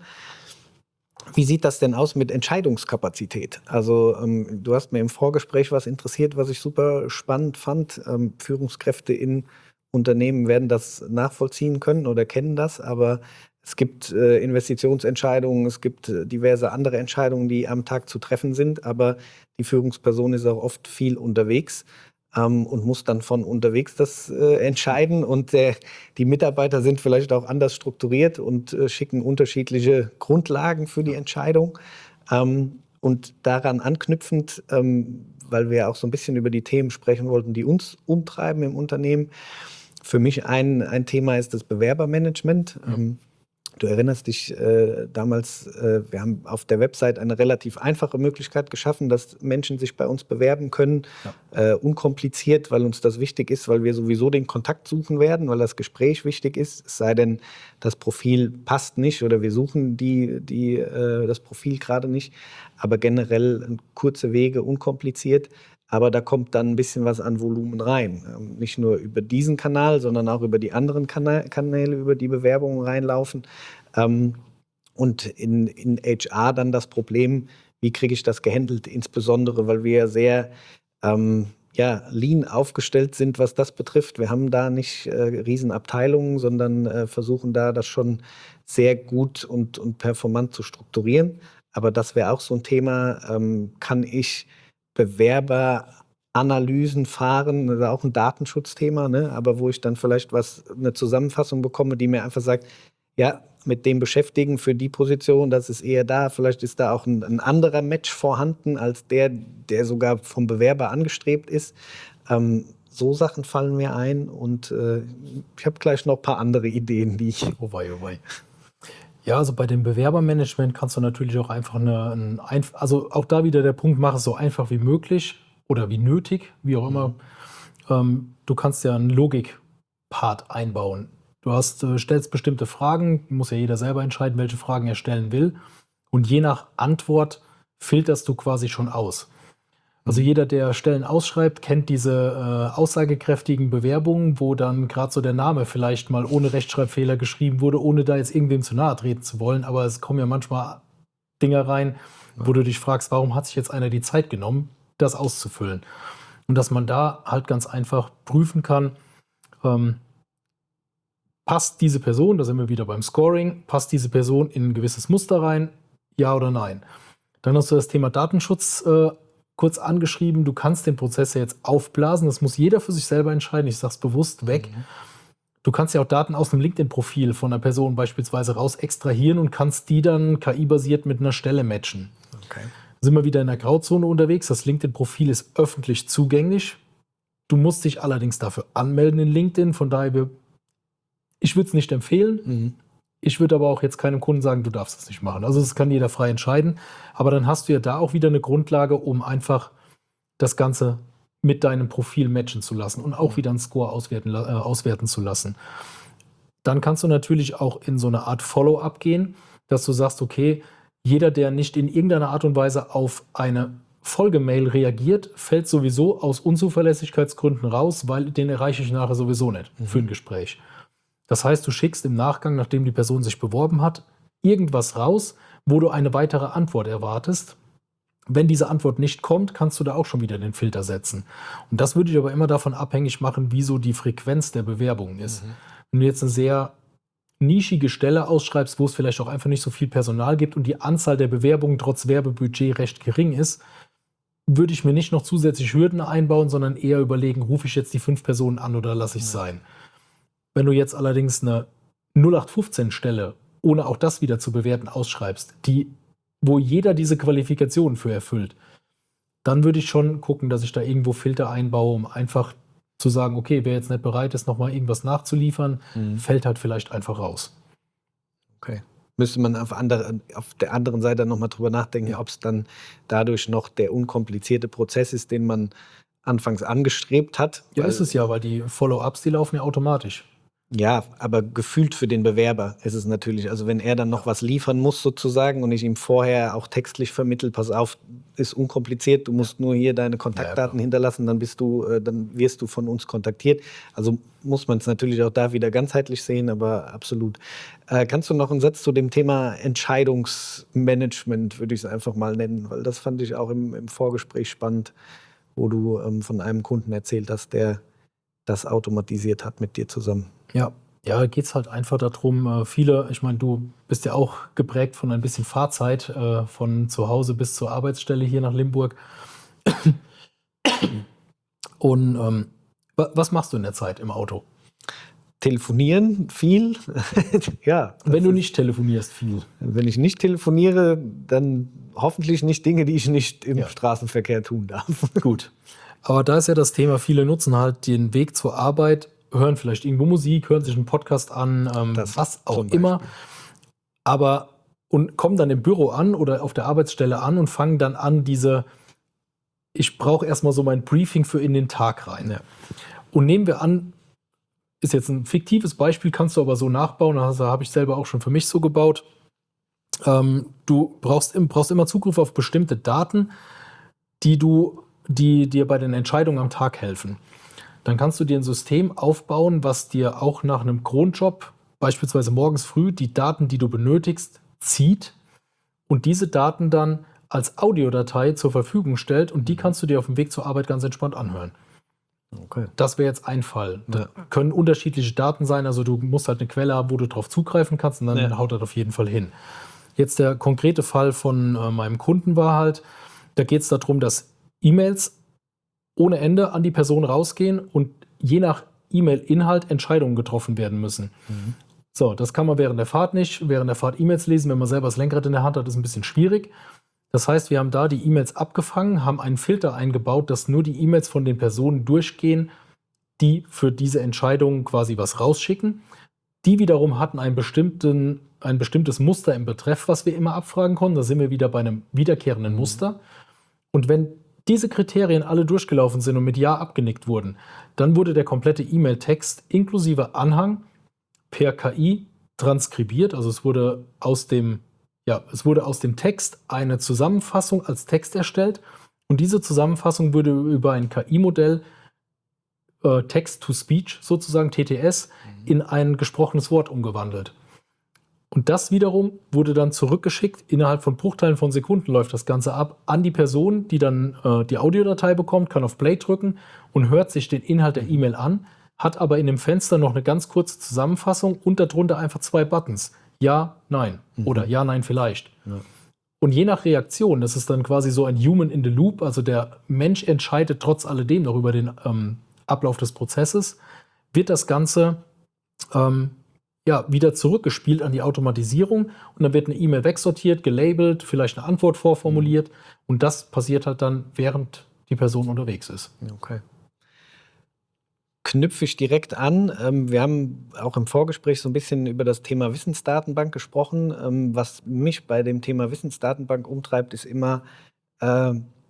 Wie sieht das denn aus mit Entscheidungskapazität? Also ähm, du hast mir im Vorgespräch was interessiert, was ich super spannend fand. Ähm, Führungskräfte in Unternehmen werden das nachvollziehen können oder kennen das, aber es gibt äh, Investitionsentscheidungen, es gibt äh, diverse andere Entscheidungen, die am Tag zu treffen sind, aber die Führungsperson ist auch oft viel unterwegs ähm, und muss dann von unterwegs das äh, entscheiden. Und äh, die Mitarbeiter sind vielleicht auch anders strukturiert und äh, schicken unterschiedliche Grundlagen für die Entscheidung. Ähm, und daran anknüpfend, ähm, weil wir auch so ein bisschen über die Themen sprechen wollten, die uns umtreiben im Unternehmen. Für mich ein, ein Thema ist das Bewerbermanagement. Mhm. Ähm, Du erinnerst dich äh, damals, äh, wir haben auf der Website eine relativ einfache Möglichkeit geschaffen, dass Menschen sich bei uns bewerben können, ja. äh, unkompliziert, weil uns das wichtig ist, weil wir sowieso den Kontakt suchen werden, weil das Gespräch wichtig ist, es sei denn, das Profil passt nicht oder wir suchen die, die, äh, das Profil gerade nicht, aber generell kurze Wege, unkompliziert. Aber da kommt dann ein bisschen was an Volumen rein. Ähm, nicht nur über diesen Kanal, sondern auch über die anderen Kana- Kanäle, über die Bewerbungen reinlaufen. Ähm, und in, in H R dann das Problem, wie kriege ich das gehandelt? Insbesondere, weil wir sehr ähm, ja, lean aufgestellt sind, was das betrifft. Wir haben da nicht äh, Riesenabteilungen, sondern äh, versuchen da das schon sehr gut und, und performant zu strukturieren. Aber das wäre auch so ein Thema, ähm, kann ich Bewerberanalysen fahren, das ist auch ein Datenschutzthema, ne? Aber wo ich dann vielleicht was, eine Zusammenfassung bekomme, die mir einfach sagt, ja, mit dem beschäftigen für die Position, das ist eher da, vielleicht ist da auch ein, ein anderer Match vorhanden, als der, der sogar vom Bewerber angestrebt ist. Ähm, so Sachen fallen mir ein und äh, ich habe gleich noch ein paar andere Ideen, die ich... Oh wei, oh wei. Ja, also bei dem Bewerbermanagement kannst du natürlich auch einfach eine, ein, also auch da wieder der Punkt, mach es so einfach wie möglich oder wie nötig, wie auch immer. Mhm. Ähm, du kannst ja einen Logik-Part einbauen. Du hast, äh, stellst bestimmte Fragen, muss ja jeder selber entscheiden, welche Fragen er stellen will. Und je nach Antwort filterst du quasi schon aus. Also jeder, der Stellen ausschreibt, kennt diese äh, aussagekräftigen Bewerbungen, wo dann gerade so der Name vielleicht mal ohne Rechtschreibfehler geschrieben wurde, ohne da jetzt irgendwem zu nahe treten zu wollen. Aber es kommen ja manchmal Dinger rein, wo du dich fragst, warum hat sich jetzt einer die Zeit genommen, das auszufüllen? Und dass man da halt ganz einfach prüfen kann, ähm, passt diese Person, da sind wir wieder beim Scoring, passt diese Person in ein gewisses Muster rein, ja oder nein? Dann hast du das Thema Datenschutz äh, kurz angeschrieben. Du kannst den Prozess ja jetzt aufblasen. Das muss jeder für sich selber entscheiden. Ich sage es bewusst weg. Mhm. Du kannst ja auch Daten aus einem LinkedIn-Profil von einer Person beispielsweise raus extrahieren und kannst die dann K I-basiert mit einer Stelle matchen. Okay. Sind wir wieder in der Grauzone unterwegs. Das LinkedIn-Profil ist öffentlich zugänglich. Du musst dich allerdings dafür anmelden in LinkedIn. Von daher, wir, ich würde es nicht empfehlen. Mhm. Ich würde aber auch jetzt keinem Kunden sagen, du darfst das nicht machen. Also das kann jeder frei entscheiden. Aber dann hast du ja da auch wieder eine Grundlage, um einfach das Ganze mit deinem Profil matchen zu lassen und auch wieder einen Score auswerten, äh, auswerten zu lassen. Dann kannst du natürlich auch in so eine Art Follow-up gehen, dass du sagst, okay, jeder, der nicht in irgendeiner Art und Weise auf eine Folgemail reagiert, fällt sowieso aus Unzuverlässigkeitsgründen raus, weil den erreiche ich nachher sowieso nicht mhm. für ein Gespräch. Das heißt, du schickst im Nachgang, nachdem die Person sich beworben hat, irgendwas raus, wo du eine weitere Antwort erwartest. Wenn diese Antwort nicht kommt, kannst du da auch schon wieder den Filter setzen. Und das würde ich aber immer davon abhängig machen, wie so die Frequenz der Bewerbungen ist. Mhm. Wenn du jetzt eine sehr nischige Stelle ausschreibst, wo es vielleicht auch einfach nicht so viel Personal gibt und die Anzahl der Bewerbungen trotz Werbebudget recht gering ist, würde ich mir nicht noch zusätzlich Hürden einbauen, sondern eher überlegen, rufe ich jetzt die fünf Personen an oder lasse ich es mhm. sein. Wenn du jetzt allerdings eine null acht fünfzehn Stelle, ohne auch das wieder zu bewerten, ausschreibst, die, wo jeder diese Qualifikationen für erfüllt, dann würde ich schon gucken, dass ich da irgendwo Filter einbaue, um einfach zu sagen, okay, wer jetzt nicht bereit ist, nochmal irgendwas nachzuliefern, mhm. fällt halt vielleicht einfach raus. Okay. Müsste man auf, andere, auf der anderen Seite nochmal drüber nachdenken, ja. ob es dann dadurch noch der unkomplizierte Prozess ist, den man anfangs angestrebt hat. Ja, ist es ja, weil die Follow-ups, die laufen ja automatisch. Ja, aber gefühlt für den Bewerber ist es natürlich, also wenn er dann noch was liefern muss sozusagen und ich ihm vorher auch textlich vermittle, pass auf, ist unkompliziert, du musst nur hier deine Kontaktdaten ja, hinterlassen, dann bist du, äh, dann wirst du von uns kontaktiert. Also muss man es natürlich auch da wieder ganzheitlich sehen, aber absolut. Äh, kannst du noch einen Satz zu dem Thema Entscheidungsmanagement, würde ich es einfach mal nennen, weil das fand ich auch im, im Vorgespräch spannend, wo du ähm, von einem Kunden erzählt hast, der das automatisiert hat mit dir zusammen. Ja, ja, geht es halt einfach darum, äh, viele, ich meine, du bist ja auch geprägt von ein bisschen Fahrzeit, äh, von zu Hause bis zur Arbeitsstelle hier nach Limburg. Und ähm, was machst du in der Zeit im Auto? Telefonieren viel. Ja. Wenn du nicht telefonierst, viel. Wenn ich nicht telefoniere, dann hoffentlich nicht Dinge, die ich nicht im ja. Straßenverkehr tun darf. Gut. Aber da ist ja das Thema, viele nutzen halt den Weg zur Arbeit, hören vielleicht irgendwo Musik, hören sich einen Podcast an, ähm, was auch immer. Aber und kommen dann im Büro an oder auf der Arbeitsstelle an und fangen dann an, diese, ich brauche erstmal so mein Briefing für in den Tag rein. Ja. Und nehmen wir an, ist jetzt ein fiktives Beispiel, kannst du aber so nachbauen, also habe ich selber auch schon für mich so gebaut. Ähm, du brauchst, brauchst immer Zugriff auf bestimmte Daten, die du die dir bei den Entscheidungen am Tag helfen. Dann kannst du dir ein System aufbauen, was dir auch nach einem Kronjob, beispielsweise morgens früh, die Daten, die du benötigst, zieht und diese Daten dann als Audiodatei zur Verfügung stellt und die kannst du dir auf dem Weg zur Arbeit ganz entspannt anhören. Okay. Das wäre jetzt ein Fall. Da ja. können unterschiedliche Daten sein, also du musst halt eine Quelle haben, wo du drauf zugreifen kannst und dann ja. haut das auf jeden Fall hin. Jetzt der konkrete Fall von äh, meinem Kunden war halt, da geht es darum, dass E-Mails ohne Ende an die Person rausgehen und je nach E-Mail-Inhalt Entscheidungen getroffen werden müssen. Mhm. So, das kann man während der Fahrt nicht, während der Fahrt E-Mails lesen, wenn man selber das Lenkrad in der Hand hat, ist ein bisschen schwierig. Das heißt, wir haben da die E-Mails abgefangen, haben einen Filter eingebaut, dass nur die E-Mails von den Personen durchgehen, die für diese Entscheidungen quasi was rausschicken. Die wiederum hatten einen bestimmten, ein bestimmtes Muster im Betreff, was wir immer abfragen konnten. Da sind wir wieder bei einem wiederkehrenden mhm. Muster. Und wenn diese Kriterien alle durchgelaufen sind und mit Ja abgenickt wurden, dann wurde der komplette E-Mail-Text inklusive Anhang per K I transkribiert, also es wurde aus dem, ja, es wurde aus dem Text eine Zusammenfassung als Text erstellt und diese Zusammenfassung wurde über ein K I-Modell äh, Text-to-Speech sozusagen, T T S, mhm. in ein gesprochenes Wort umgewandelt. Und das wiederum wurde dann zurückgeschickt, innerhalb von Bruchteilen von Sekunden läuft das Ganze ab, an die Person, die dann äh, die Audiodatei bekommt, kann auf Play drücken und hört sich den Inhalt der E-Mail an, hat aber in dem Fenster noch eine ganz kurze Zusammenfassung und darunter einfach zwei Buttons. Ja, nein mhm. oder ja, nein, vielleicht. Ja. Und je nach Reaktion, das ist dann quasi so ein Human in the Loop, also der Mensch entscheidet trotz alledem noch über den ähm, Ablauf des Prozesses, wird das Ganze ähm, ja, wieder zurückgespielt an die Automatisierung und dann wird eine E-Mail wegsortiert, gelabelt, vielleicht eine Antwort vorformuliert und das passiert halt dann, während die Person unterwegs ist. Okay. Knüpfe ich direkt an. Ähm, wir haben auch im Vorgespräch so ein bisschen über das Thema Wissensdatenbank gesprochen. Ähm, was mich bei dem Thema Wissensdatenbank umtreibt, ist immer, äh,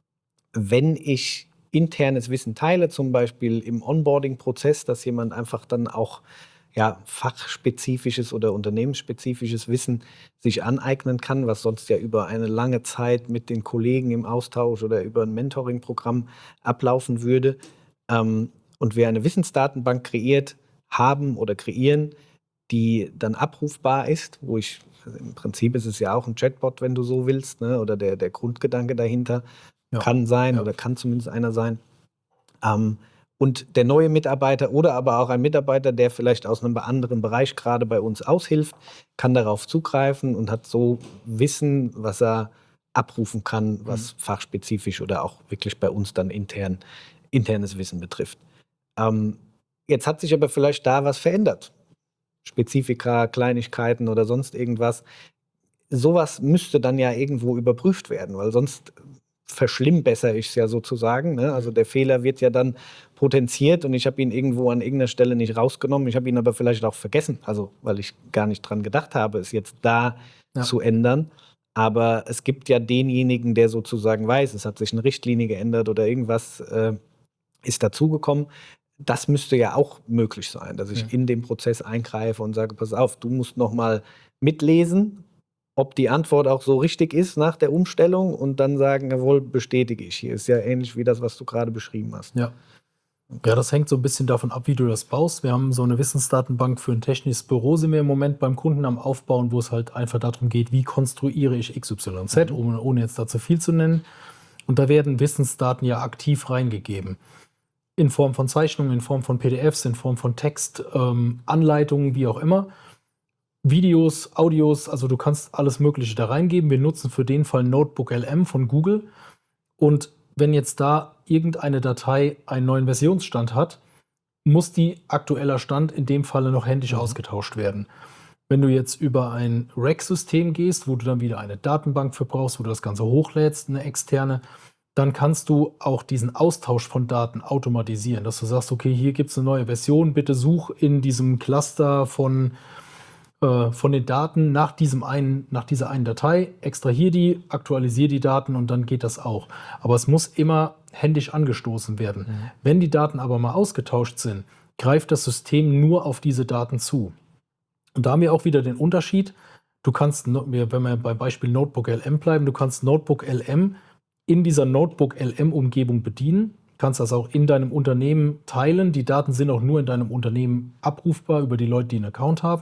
wenn ich internes Wissen teile, zum Beispiel im Onboarding-Prozess, dass jemand einfach dann auch ja, fachspezifisches oder unternehmensspezifisches Wissen sich aneignen kann, was sonst ja über eine lange Zeit mit den Kollegen im Austausch oder über ein Mentoring-Programm ablaufen würde. Ähm, und wir eine Wissensdatenbank kreiert haben oder kreieren, die dann abrufbar ist, wo ich, also im Prinzip ist es ja auch ein Chatbot, wenn du so willst, ne? Oder der, der Grundgedanke dahinter ja. kann sein ja. oder kann zumindest einer sein. Ähm, Und der neue Mitarbeiter oder aber auch ein Mitarbeiter, der vielleicht aus einem anderen Bereich gerade bei uns aushilft, kann darauf zugreifen und hat so Wissen, was er abrufen kann, was mhm. fachspezifisch oder auch wirklich bei uns dann intern, internes Wissen betrifft. Ähm, jetzt hat sich aber vielleicht da was verändert. Spezifika, Kleinigkeiten oder sonst irgendwas. Sowas müsste dann ja irgendwo überprüft werden, weil sonst verschlimmbessere ich es ja sozusagen. Ne? Also der Fehler wird ja dann potenziert und ich habe ihn irgendwo an irgendeiner Stelle nicht rausgenommen. Ich habe ihn aber vielleicht auch vergessen, also weil ich gar nicht dran gedacht habe, es jetzt da ja. zu ändern. Aber es gibt ja denjenigen, der sozusagen weiß, es hat sich eine Richtlinie geändert oder irgendwas äh, ist dazugekommen. Das müsste ja auch möglich sein, dass ich ja. in den Prozess eingreife und sage, pass auf, du musst noch mal mitlesen, ob die Antwort auch so richtig ist nach der Umstellung und dann sagen, jawohl, bestätige ich. Hier ist ja ähnlich wie das, was du gerade beschrieben hast. Ja. Okay. Ja, das hängt so ein bisschen davon ab, wie du das baust. Wir haben so eine Wissensdatenbank für ein technisches Büro, sind wir im Moment beim Kunden am Aufbauen, wo es halt einfach darum geht, wie konstruiere ich X Y Z, mhm. ohne, ohne jetzt da zu viel zu nennen. Und da werden Wissensdaten ja aktiv reingegeben. In Form von Zeichnungen, in Form von P D Fs, in Form von Text, ähm, Anleitungen, wie auch immer. Videos, Audios, also du kannst alles Mögliche da reingeben. Wir nutzen für den Fall Notebook L M von Google. Und wenn jetzt da irgendeine Datei einen neuen Versionsstand hat, muss die aktueller Stand in dem Falle noch händisch mhm. ausgetauscht werden. Wenn du jetzt über ein Rack-System gehst, wo du dann wieder eine Datenbank für brauchst, wo du das Ganze hochlädst, eine externe, dann kannst du auch diesen Austausch von Daten automatisieren, dass du sagst, okay, hier gibt es eine neue Version, bitte such in diesem Cluster von von den Daten nach diesem einen, nach dieser einen Datei, extrahier die, aktualisiere die Daten und dann geht das auch. Aber es muss immer händisch angestoßen werden. Mhm. Wenn die Daten aber mal ausgetauscht sind, greift das System nur auf diese Daten zu. Und da haben wir auch wieder den Unterschied. Du kannst, wenn wir beim Beispiel Notebook L M bleiben, du kannst Notebook L M in dieser Notebook L M-Umgebung bedienen. Du kannst das auch in deinem Unternehmen teilen. Die Daten sind auch nur in deinem Unternehmen abrufbar über die Leute, die einen Account haben.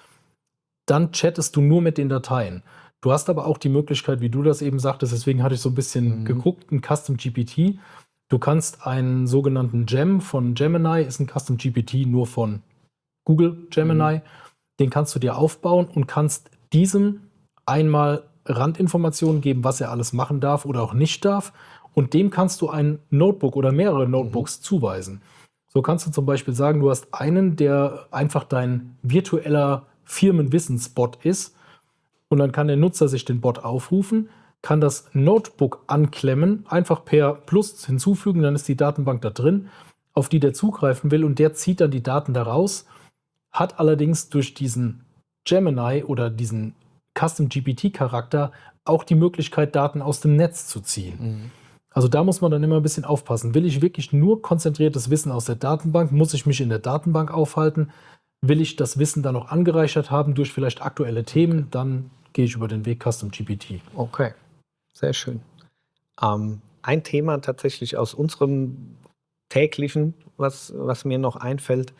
Dann chattest du nur mit den Dateien. Du hast aber auch die Möglichkeit, wie du das eben sagtest, deswegen hatte ich so ein bisschen mhm. geguckt, ein Custom G P T. Du kannst einen sogenannten Gem von Gemini, ist ein Custom G P T nur von Google Gemini, mhm. den kannst du dir aufbauen und kannst diesem einmal Randinformationen geben, was er alles machen darf oder auch nicht darf. Und dem kannst du ein Notebook oder mehrere Notebooks mhm. zuweisen. So kannst du zum Beispiel sagen, du hast einen, der einfach dein virtueller Firmenwissensbot ist und dann kann der Nutzer sich den Bot aufrufen, kann das Notebook anklemmen, einfach per Plus hinzufügen, dann ist die Datenbank da drin, auf die der zugreifen will und der zieht dann die Daten da raus, hat allerdings durch diesen Gemini oder diesen Custom G P T-Charakter auch die Möglichkeit, Daten aus dem Netz zu ziehen. Mhm. Also da muss man dann immer ein bisschen aufpassen. Will ich wirklich nur konzentriertes Wissen aus der Datenbank? Muss ich mich in der Datenbank aufhalten? Will ich das Wissen dann noch angereichert haben durch vielleicht aktuelle Themen, dann gehe ich über den Weg Custom G P T. Okay, sehr schön. Ähm, ein Thema tatsächlich aus unserem täglichen, was, was mir noch einfällt.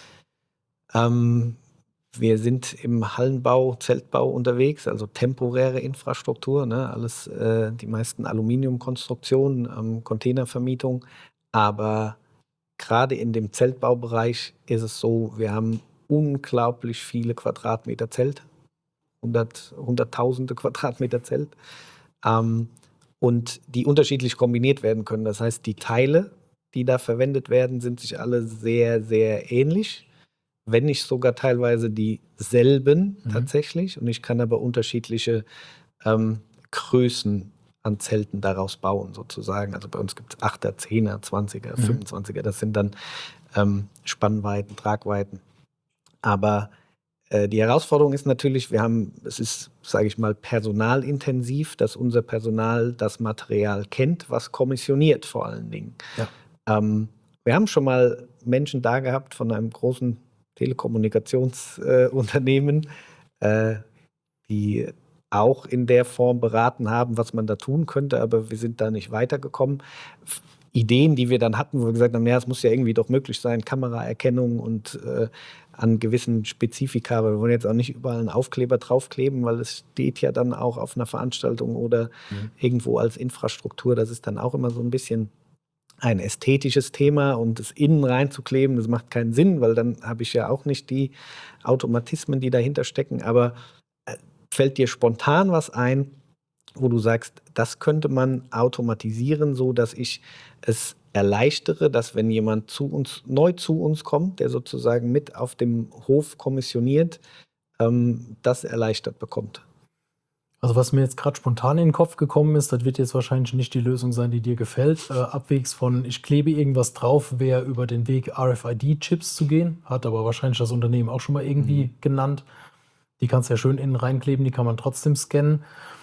Ähm, wir sind im Hallenbau, Zeltbau unterwegs, also temporäre Infrastruktur, ne? Alles, äh, die meisten Aluminiumkonstruktionen, ähm, Containervermietung. Aber gerade in dem Zeltbaubereich ist es so, wir haben unglaublich viele Quadratmeter Zelt, hundert, hunderttausende Quadratmeter Zelt, ähm, und die unterschiedlich kombiniert werden können. Das heißt, die Teile, die da verwendet werden, sind sich alle sehr, sehr ähnlich, wenn nicht sogar teilweise dieselben Mhm. tatsächlich. Und ich kann aber unterschiedliche ähm, Größen an Zelten daraus bauen, sozusagen. Also bei uns gibt es achter, zehner, zwanziger, Mhm. fünfundzwanziger. Das sind dann ähm, Spannweiten, Tragweiten. Aber äh, die Herausforderung ist natürlich, wir haben, es ist, sage ich mal, personalintensiv, dass unser Personal das Material kennt, was kommissioniert vor allen Dingen. Ja. Ähm, wir haben schon mal Menschen da gehabt von einem großen Telekommunikationsunternehmen, äh, äh, die auch in der Form beraten haben, was man da tun könnte, aber wir sind da nicht weitergekommen. F- Ideen, die wir dann hatten, wo wir gesagt haben, ja, es muss ja irgendwie doch möglich sein, Kameraerkennung und äh, an gewissen Spezifika, aber wir wollen jetzt auch nicht überall einen Aufkleber draufkleben, weil es steht ja dann auch auf einer Veranstaltung oder Mhm. irgendwo als Infrastruktur. Das ist dann auch immer so ein bisschen ein ästhetisches Thema, und das innen reinzukleben, das macht keinen Sinn, weil dann habe ich ja auch nicht die Automatismen, die dahinter stecken. Aber äh, fällt dir spontan was ein, wo du sagst, das könnte man automatisieren, so dass ich es erleichtere, dass wenn jemand zu uns, neu zu uns kommt, der sozusagen mit auf dem Hof kommissioniert, ähm, das erleichtert bekommt? Also was mir jetzt gerade spontan in den Kopf gekommen ist, das wird jetzt wahrscheinlich nicht die Lösung sein, die dir gefällt. Äh, abwegs von, ich klebe irgendwas drauf, wäre über den Weg R F I D-Chips zu gehen. Hat aber wahrscheinlich das Unternehmen auch schon mal irgendwie Mhm. genannt. Die kannst du ja schön innen reinkleben, die kann man trotzdem scannen.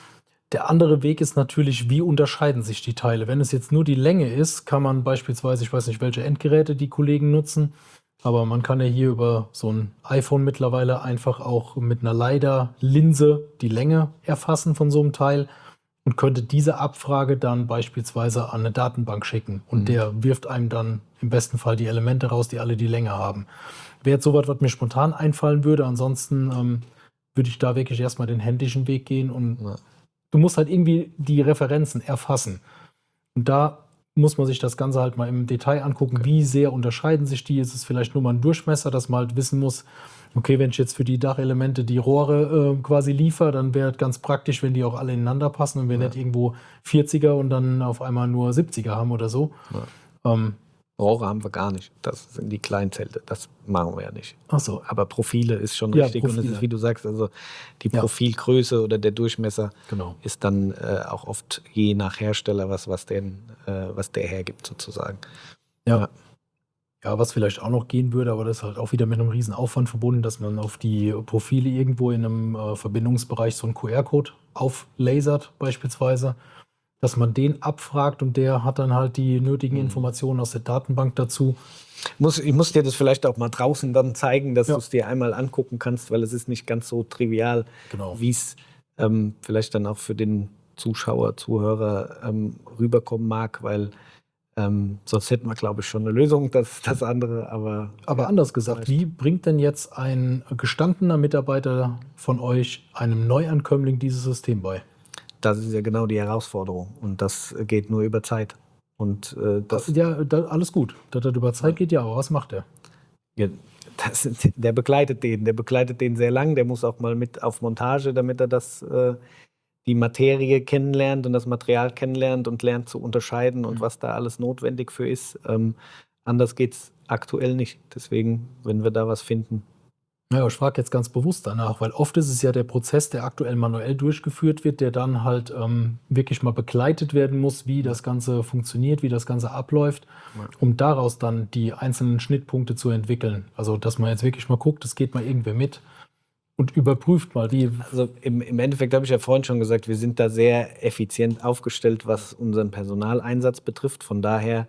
Der andere Weg ist natürlich, wie unterscheiden sich die Teile? Wenn es jetzt nur die Länge ist, kann man beispielsweise, ich weiß nicht, welche Endgeräte die Kollegen nutzen, aber man kann ja hier über so ein iPhone mittlerweile einfach auch mit einer LiDAR-Linse die Länge erfassen von so einem Teil und könnte diese Abfrage dann beispielsweise an eine Datenbank schicken. Und Mhm. der wirft einem dann im besten Fall die Elemente raus, die alle die Länge haben. Wäre jetzt sowas, was mir spontan einfallen würde. Ansonsten ähm, würde ich da wirklich erstmal den händischen Weg gehen und Ja. du musst halt irgendwie die Referenzen erfassen. Und da muss man sich das Ganze halt mal im Detail angucken, Okay. wie sehr unterscheiden sich die. Ist es vielleicht nur mal ein Durchmesser, dass man halt wissen muss, okay, wenn ich jetzt für die Dachelemente die Rohre äh, quasi liefere, dann wäre es ganz praktisch, wenn die auch alle ineinander passen und wir Ja. nicht irgendwo vierziger und dann auf einmal nur siebziger haben oder so. Ja. Ähm, Rohre haben wir gar nicht. Das sind die Kleinzelte. Das machen wir ja nicht. ach so, Aber Profile ist schon Ja, richtig. Und es Profile. ist, wie du sagst, also die Ja. Profilgröße oder der Durchmesser genau. ist dann äh, auch oft je nach Hersteller, was, was, den, äh, was der hergibt, sozusagen. Ja. Ja. Ja, was vielleicht auch noch gehen würde, aber das ist halt auch wieder mit einem riesen Aufwand verbunden, dass man auf die Profile irgendwo in einem äh, Verbindungsbereich so einen Q R-Code auflasert beispielsweise, dass man den abfragt und der hat dann halt die nötigen Mhm. Informationen aus der Datenbank dazu. Muss, ich muss dir das vielleicht auch mal draußen dann zeigen, dass Ja. du es dir einmal angucken kannst, weil es ist nicht ganz so trivial, Genau. wie es ähm, vielleicht dann auch für den Zuschauer, Zuhörer ähm, rüberkommen mag, weil ähm, sonst hätten wir, glaube ich, schon eine Lösung, das, das andere. Aber, Aber ja, anders gesagt, wie bringt denn jetzt ein gestandener Mitarbeiter von euch einem Neuankömmling dieses System bei? das ist ja genau die Herausforderung. Und das geht nur über Zeit. Und äh, das, Ja, da, alles gut. Dass das über Zeit geht, ja, aber was macht er? ja, das, der begleitet den, der begleitet den sehr lang. Der muss auch mal mit auf Montage, damit er das, äh, die Materie kennenlernt und das Material kennenlernt und lernt zu unterscheiden und Mhm. was da alles notwendig für ist. Ähm, anders geht es aktuell nicht. Deswegen, wenn wir da was finden. Ja, ich frage jetzt ganz bewusst danach, weil oft ist es ja der Prozess, der aktuell manuell durchgeführt wird, der dann halt ähm, wirklich mal begleitet werden muss, wie das Ganze funktioniert, wie das Ganze abläuft, Ja. um daraus dann die einzelnen Schnittpunkte zu entwickeln. Also, dass man jetzt wirklich mal guckt, es geht mal irgendwer mit und überprüft mal, wie. Also im, im Endeffekt habe ich ja vorhin schon gesagt, wir sind da sehr effizient aufgestellt, was unseren Personaleinsatz betrifft. Von daher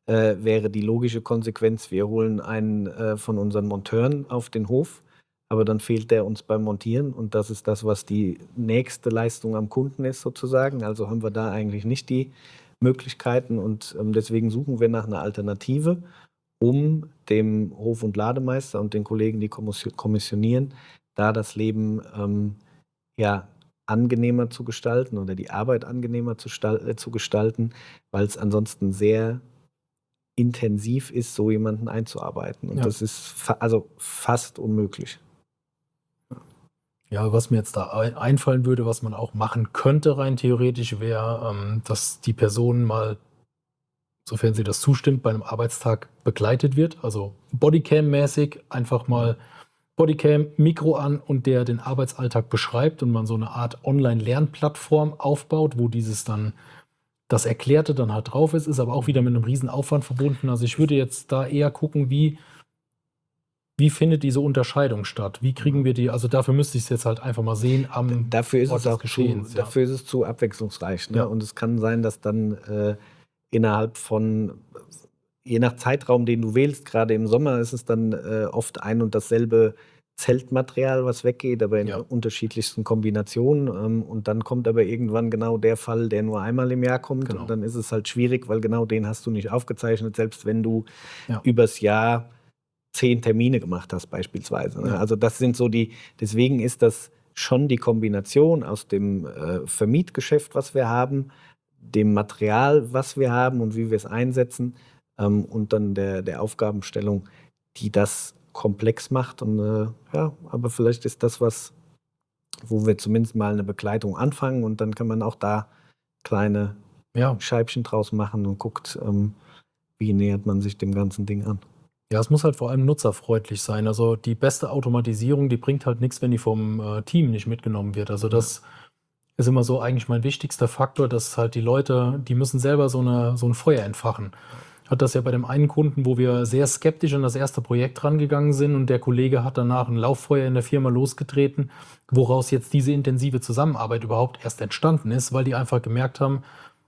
äh, wäre die logische Konsequenz, wir holen einen äh, von unseren Monteuren auf den Hof, aber dann fehlt der uns beim Montieren und das ist das, was die nächste Leistung am Kunden ist sozusagen. Also haben wir da eigentlich nicht die Möglichkeiten und ähm, deswegen suchen wir nach einer Alternative, um dem Hof- und Lademeister und den Kollegen, die kommissionieren, da das Leben ähm, ja, angenehmer zu gestalten oder die Arbeit angenehmer zu, äh, zu gestalten, weil es ansonsten sehr intensiv ist, so jemanden einzuarbeiten. Und Ja. das ist fa also fast unmöglich. Ja, was mir jetzt da ein- einfallen würde, was man auch machen könnte, rein theoretisch, wäre, ähm, dass die Person mal, sofern sie das zustimmt, bei einem Arbeitstag begleitet wird. Also Bodycam-mäßig einfach mal Bodycam, Mikro an und der den Arbeitsalltag beschreibt und man so eine Art Online-Lernplattform aufbaut, wo dieses dann, das Erklärte dann halt drauf ist, ist aber auch wieder mit einem riesen Aufwand verbunden. Also ich würde jetzt da eher gucken, wie, wie findet diese Unterscheidung statt? Wie kriegen wir die, also dafür müsste ich es jetzt halt einfach mal sehen am Dafür ist Ort es des auch zu, Geschehens, ja. dafür ist es zu abwechslungsreich. Ne? Ja. Und es kann sein, dass dann äh, innerhalb von, je nach Zeitraum, den du wählst, gerade im Sommer ist es dann äh, oft ein und dasselbe Zeltmaterial, was weggeht, aber in Ja. unterschiedlichsten Kombinationen. Ähm, und dann kommt aber irgendwann genau der Fall, der nur einmal im Jahr kommt. Genau. Und dann ist es halt schwierig, weil genau den hast du nicht aufgezeichnet, selbst wenn du Ja. übers Jahr zehn Termine gemacht hast beispielsweise. Ne? Ja. Also das sind so die, deswegen ist das schon die Kombination aus dem äh, Vermietgeschäft, was wir haben, dem Material, was wir haben und wie wir es einsetzen ähm, und dann der, der Aufgabenstellung, die das komplex macht. Und äh, ja, aber vielleicht ist das was, wo wir zumindest mal eine Begleitung anfangen und dann kann man auch da kleine Ja. Scheibchen draus machen und guckt, ähm, wie nähert man sich dem ganzen Ding an. Ja, es muss halt vor allem nutzerfreundlich sein. Also die beste Automatisierung, die bringt halt nichts, wenn die vom äh, Team nicht mitgenommen wird. Also das ist immer so eigentlich mein wichtigster Faktor, dass halt die Leute, die müssen selber so, eine, so ein Feuer entfachen. Hat das ja bei dem einen Kunden, wo wir sehr skeptisch an das erste Projekt rangegangen sind und der Kollege hat danach ein Lauffeuer in der Firma losgetreten, woraus jetzt diese intensive Zusammenarbeit überhaupt erst entstanden ist, weil die einfach gemerkt haben,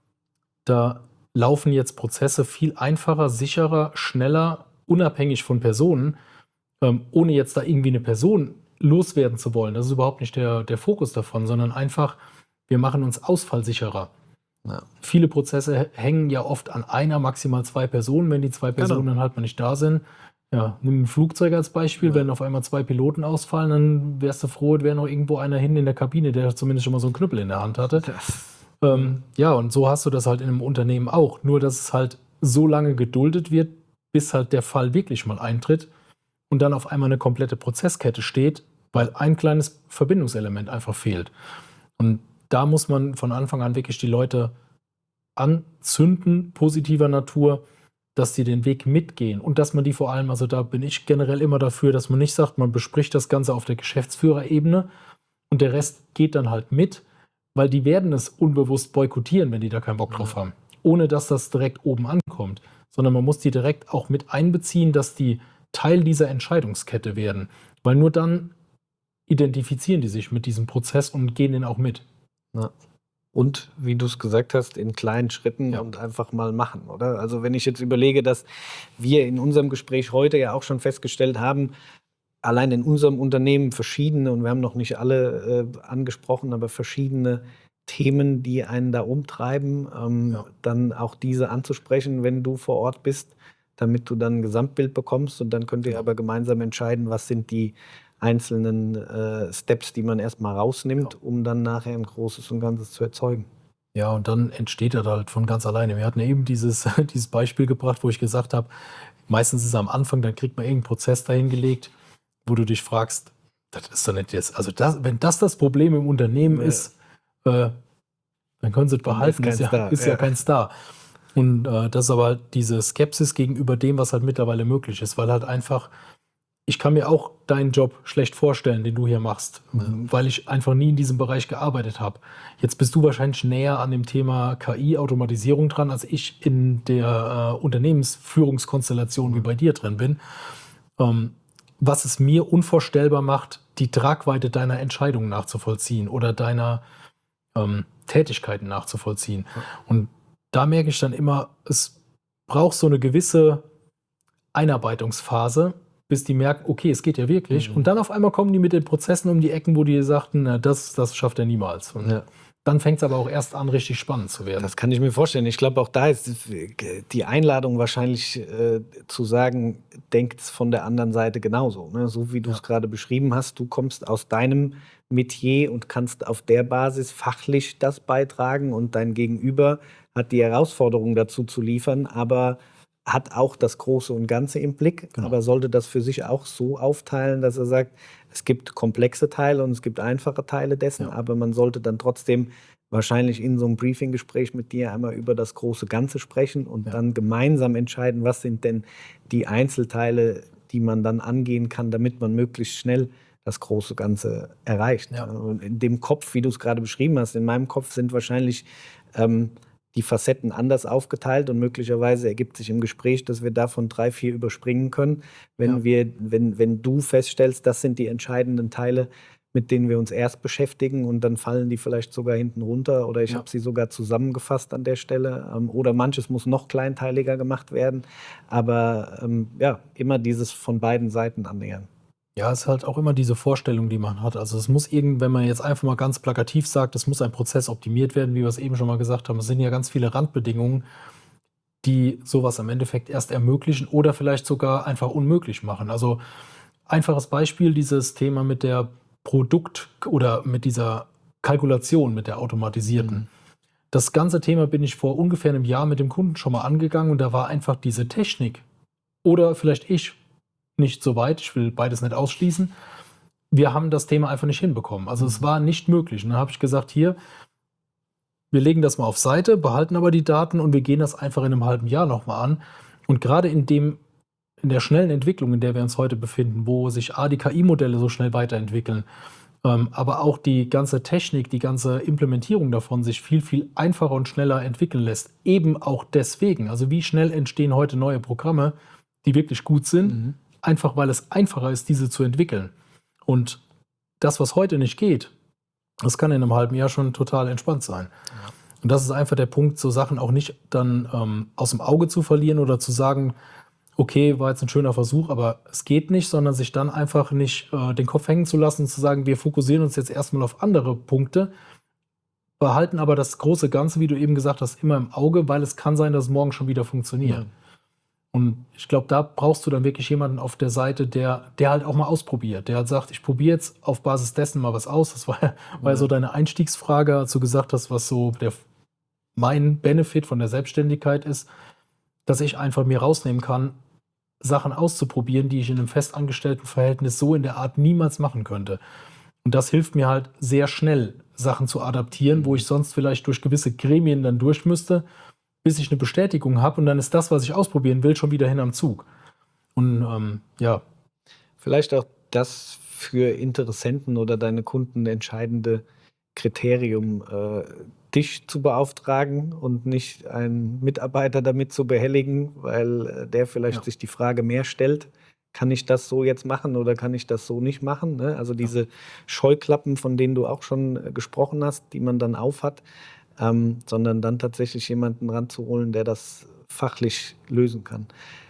da laufen jetzt Prozesse viel einfacher, sicherer, schneller, unabhängig von Personen, ähm, ohne jetzt da irgendwie eine Person loswerden zu wollen. Das ist überhaupt nicht der, der Fokus davon, sondern einfach, wir machen uns ausfallsicherer. Ja. Viele Prozesse hängen ja oft an einer, maximal zwei Personen. Wenn die zwei Personen Genau. dann halt mal nicht da sind, ja, nimm ein Flugzeug als Beispiel, Ja. wenn auf einmal zwei Piloten ausfallen, dann wärst du froh, es wäre noch irgendwo einer hinten in der Kabine, der zumindest schon mal so einen Knüppel in der Hand hatte. Ähm, ja, und so hast du das halt in einem Unternehmen auch. Nur, dass es halt so lange geduldet wird, bis halt der Fall wirklich mal eintritt und dann auf einmal eine komplette Prozesskette steht, weil ein kleines Verbindungselement einfach fehlt. Und da muss man von Anfang an wirklich die Leute anzünden, positiver Natur, dass die den Weg mitgehen und dass man die vor allem, also da bin ich generell immer dafür, dass man nicht sagt, man bespricht das Ganze auf der Geschäftsführerebene und der Rest geht dann halt mit, weil die werden es unbewusst boykottieren, wenn die da keinen Bock drauf haben, ohne dass das direkt oben ankommt, sondern man muss die direkt auch mit einbeziehen, dass die Teil dieser Entscheidungskette werden, weil nur dann identifizieren die sich mit diesem Prozess und gehen den auch mit. Ja. Und wie du es gesagt hast, in kleinen Schritten Ja. und einfach mal machen, oder? Also wenn ich jetzt überlege, dass wir in unserem Gespräch heute ja auch schon festgestellt haben, allein in unserem Unternehmen verschiedene, und wir haben noch nicht alle äh, angesprochen, aber verschiedene Themen, die einen da umtreiben, ähm, Ja. dann auch diese anzusprechen, wenn du vor Ort bist, damit du dann ein Gesamtbild bekommst und dann könnt ihr Genau. aber gemeinsam entscheiden, was sind die einzelnen äh, Steps, die man erstmal rausnimmt, Ja. um dann nachher ein Großes und Ganzes zu erzeugen. Ja, und dann entsteht das halt von ganz alleine. Wir hatten ja eben dieses, dieses Beispiel gebracht, wo ich gesagt habe, meistens ist es am Anfang, dann kriegt man irgendeinen Prozess dahingelegt, wo du dich fragst, das ist doch nicht jetzt, also das, wenn das das Problem im Unternehmen Ja. ist, äh, dann können sie es Dann behalten, ist kein ist, ja, Star, ist ja. ja. kein Star. Und äh, das ist aber halt diese Skepsis gegenüber dem, was halt mittlerweile möglich ist, weil halt einfach, ich kann mir auch deinen Job schlecht vorstellen, den du hier machst, Ja. weil ich einfach nie in diesem Bereich gearbeitet habe. Jetzt bist du wahrscheinlich näher an dem Thema K I-Automatisierung dran, als ich in der äh, Unternehmensführungskonstellation wie bei dir drin bin. Ähm, was es mir unvorstellbar macht, die Tragweite deiner Entscheidungen nachzuvollziehen oder deiner ähm, Tätigkeiten nachzuvollziehen. Und da merke ich dann immer, es braucht so eine gewisse Einarbeitungsphase, bis die merken, okay, es geht ja wirklich. Mhm. Und dann auf einmal kommen die mit den Prozessen um die Ecken, wo die sagten, na, das, das schafft er niemals. Und Ja. dann fängt es aber auch erst an, richtig spannend zu werden. Das kann ich mir vorstellen. Ich glaube, auch da ist die Einladung wahrscheinlich äh, zu sagen, denkt es von der anderen Seite genauso. Ne? So wie du es Ja. gerade beschrieben hast, du kommst aus deinem Metier und kannst auf der Basis fachlich das beitragen und dein Gegenüber hat die Herausforderung dazu zu liefern, aber hat auch das Große und Ganze im Blick, Genau. aber sollte das für sich auch so aufteilen, dass er sagt, es gibt komplexe Teile und es gibt einfache Teile dessen, Ja. aber man sollte dann trotzdem wahrscheinlich in so einem Briefinggespräch mit dir einmal über das große Ganze sprechen und Ja. dann gemeinsam entscheiden, was sind denn die Einzelteile, die man dann angehen kann, damit man möglichst schnell das große Ganze erreicht. Ja. Und in dem Kopf, wie du es gerade beschrieben hast, in meinem Kopf sind wahrscheinlich ähm, die Facetten anders aufgeteilt und möglicherweise ergibt sich im Gespräch, dass wir davon drei, vier überspringen können, wenn Ja. wir, wenn, wenn du feststellst, das sind die entscheidenden Teile, mit denen wir uns erst beschäftigen und dann fallen die vielleicht sogar hinten runter oder ich Ja. habe sie sogar zusammengefasst an der Stelle ähm, oder manches muss noch kleinteiliger gemacht werden, aber ähm, ja, immer dieses von beiden Seiten annähern. Ja, es ist halt auch immer diese Vorstellung, die man hat. Also es muss irgend, wenn man jetzt einfach mal ganz plakativ sagt, es muss ein Prozess optimiert werden, wie wir es eben schon mal gesagt haben. Es sind ja ganz viele Randbedingungen, die sowas im Endeffekt erst ermöglichen oder vielleicht sogar einfach unmöglich machen. Also einfaches Beispiel, dieses Thema mit der Produkt- oder mit dieser Kalkulation, mit der automatisierten. Mhm. Das ganze Thema bin ich vor ungefähr einem Jahr mit dem Kunden schon mal angegangen und da war einfach diese Technik oder vielleicht ich nicht so weit, ich will beides nicht ausschließen. Wir haben das Thema einfach nicht hinbekommen. Also es war nicht möglich. Und dann habe ich gesagt, hier, wir legen das mal auf Seite, behalten aber die Daten und wir gehen das einfach in einem halben Jahr nochmal an. Und gerade in dem, in der schnellen Entwicklung, in der wir uns heute befinden, wo sich A, die K I-Modelle so schnell weiterentwickeln, ähm, aber auch die ganze Technik, die ganze Implementierung davon sich viel, viel einfacher und schneller entwickeln lässt. Eben auch deswegen. Also wie schnell entstehen heute neue Programme, die wirklich gut sind, Mhm. einfach weil es einfacher ist, diese zu entwickeln. Und das, was heute nicht geht, das kann in einem halben Jahr schon total entspannt sein. Ja. Und das ist einfach der Punkt, so Sachen auch nicht dann ähm, aus dem Auge zu verlieren oder zu sagen, okay, war jetzt ein schöner Versuch, aber es geht nicht, sondern sich dann einfach nicht äh, den Kopf hängen zu lassen und zu sagen, wir fokussieren uns jetzt erstmal auf andere Punkte, behalten aber das große Ganze, wie du eben gesagt hast, immer im Auge, weil es kann sein, dass es morgen schon wieder funktioniert. Ja. Und ich glaube, da brauchst du dann wirklich jemanden auf der Seite, der, der halt auch mal ausprobiert. Der halt sagt, ich probiere jetzt auf Basis dessen mal was aus. Das war, war ja so deine Einstiegsfrage, als du gesagt hast, was so der, mein Benefit von der Selbstständigkeit ist, dass ich einfach mir rausnehmen kann, Sachen auszuprobieren, die ich in einem festangestellten Verhältnis so in der Art niemals machen könnte. Und das hilft mir halt sehr schnell, Sachen zu adaptieren, wo ich sonst vielleicht durch gewisse Gremien dann durch müsste, bis ich eine Bestätigung habe und dann ist das, was ich ausprobieren will, schon wieder hin am Zug. Und ähm, ja. Vielleicht auch das für Interessenten oder deine Kunden entscheidende Kriterium, äh, dich zu beauftragen und nicht einen Mitarbeiter damit zu behelligen, weil äh, der vielleicht Ja. sich die Frage mehr stellt, kann ich das so jetzt machen oder kann ich das so nicht machen? Ne? Also diese Scheuklappen, von denen du auch schon äh, gesprochen hast, die man dann aufhat, ähm, sondern dann tatsächlich jemanden ranzuholen, der das fachlich lösen kann.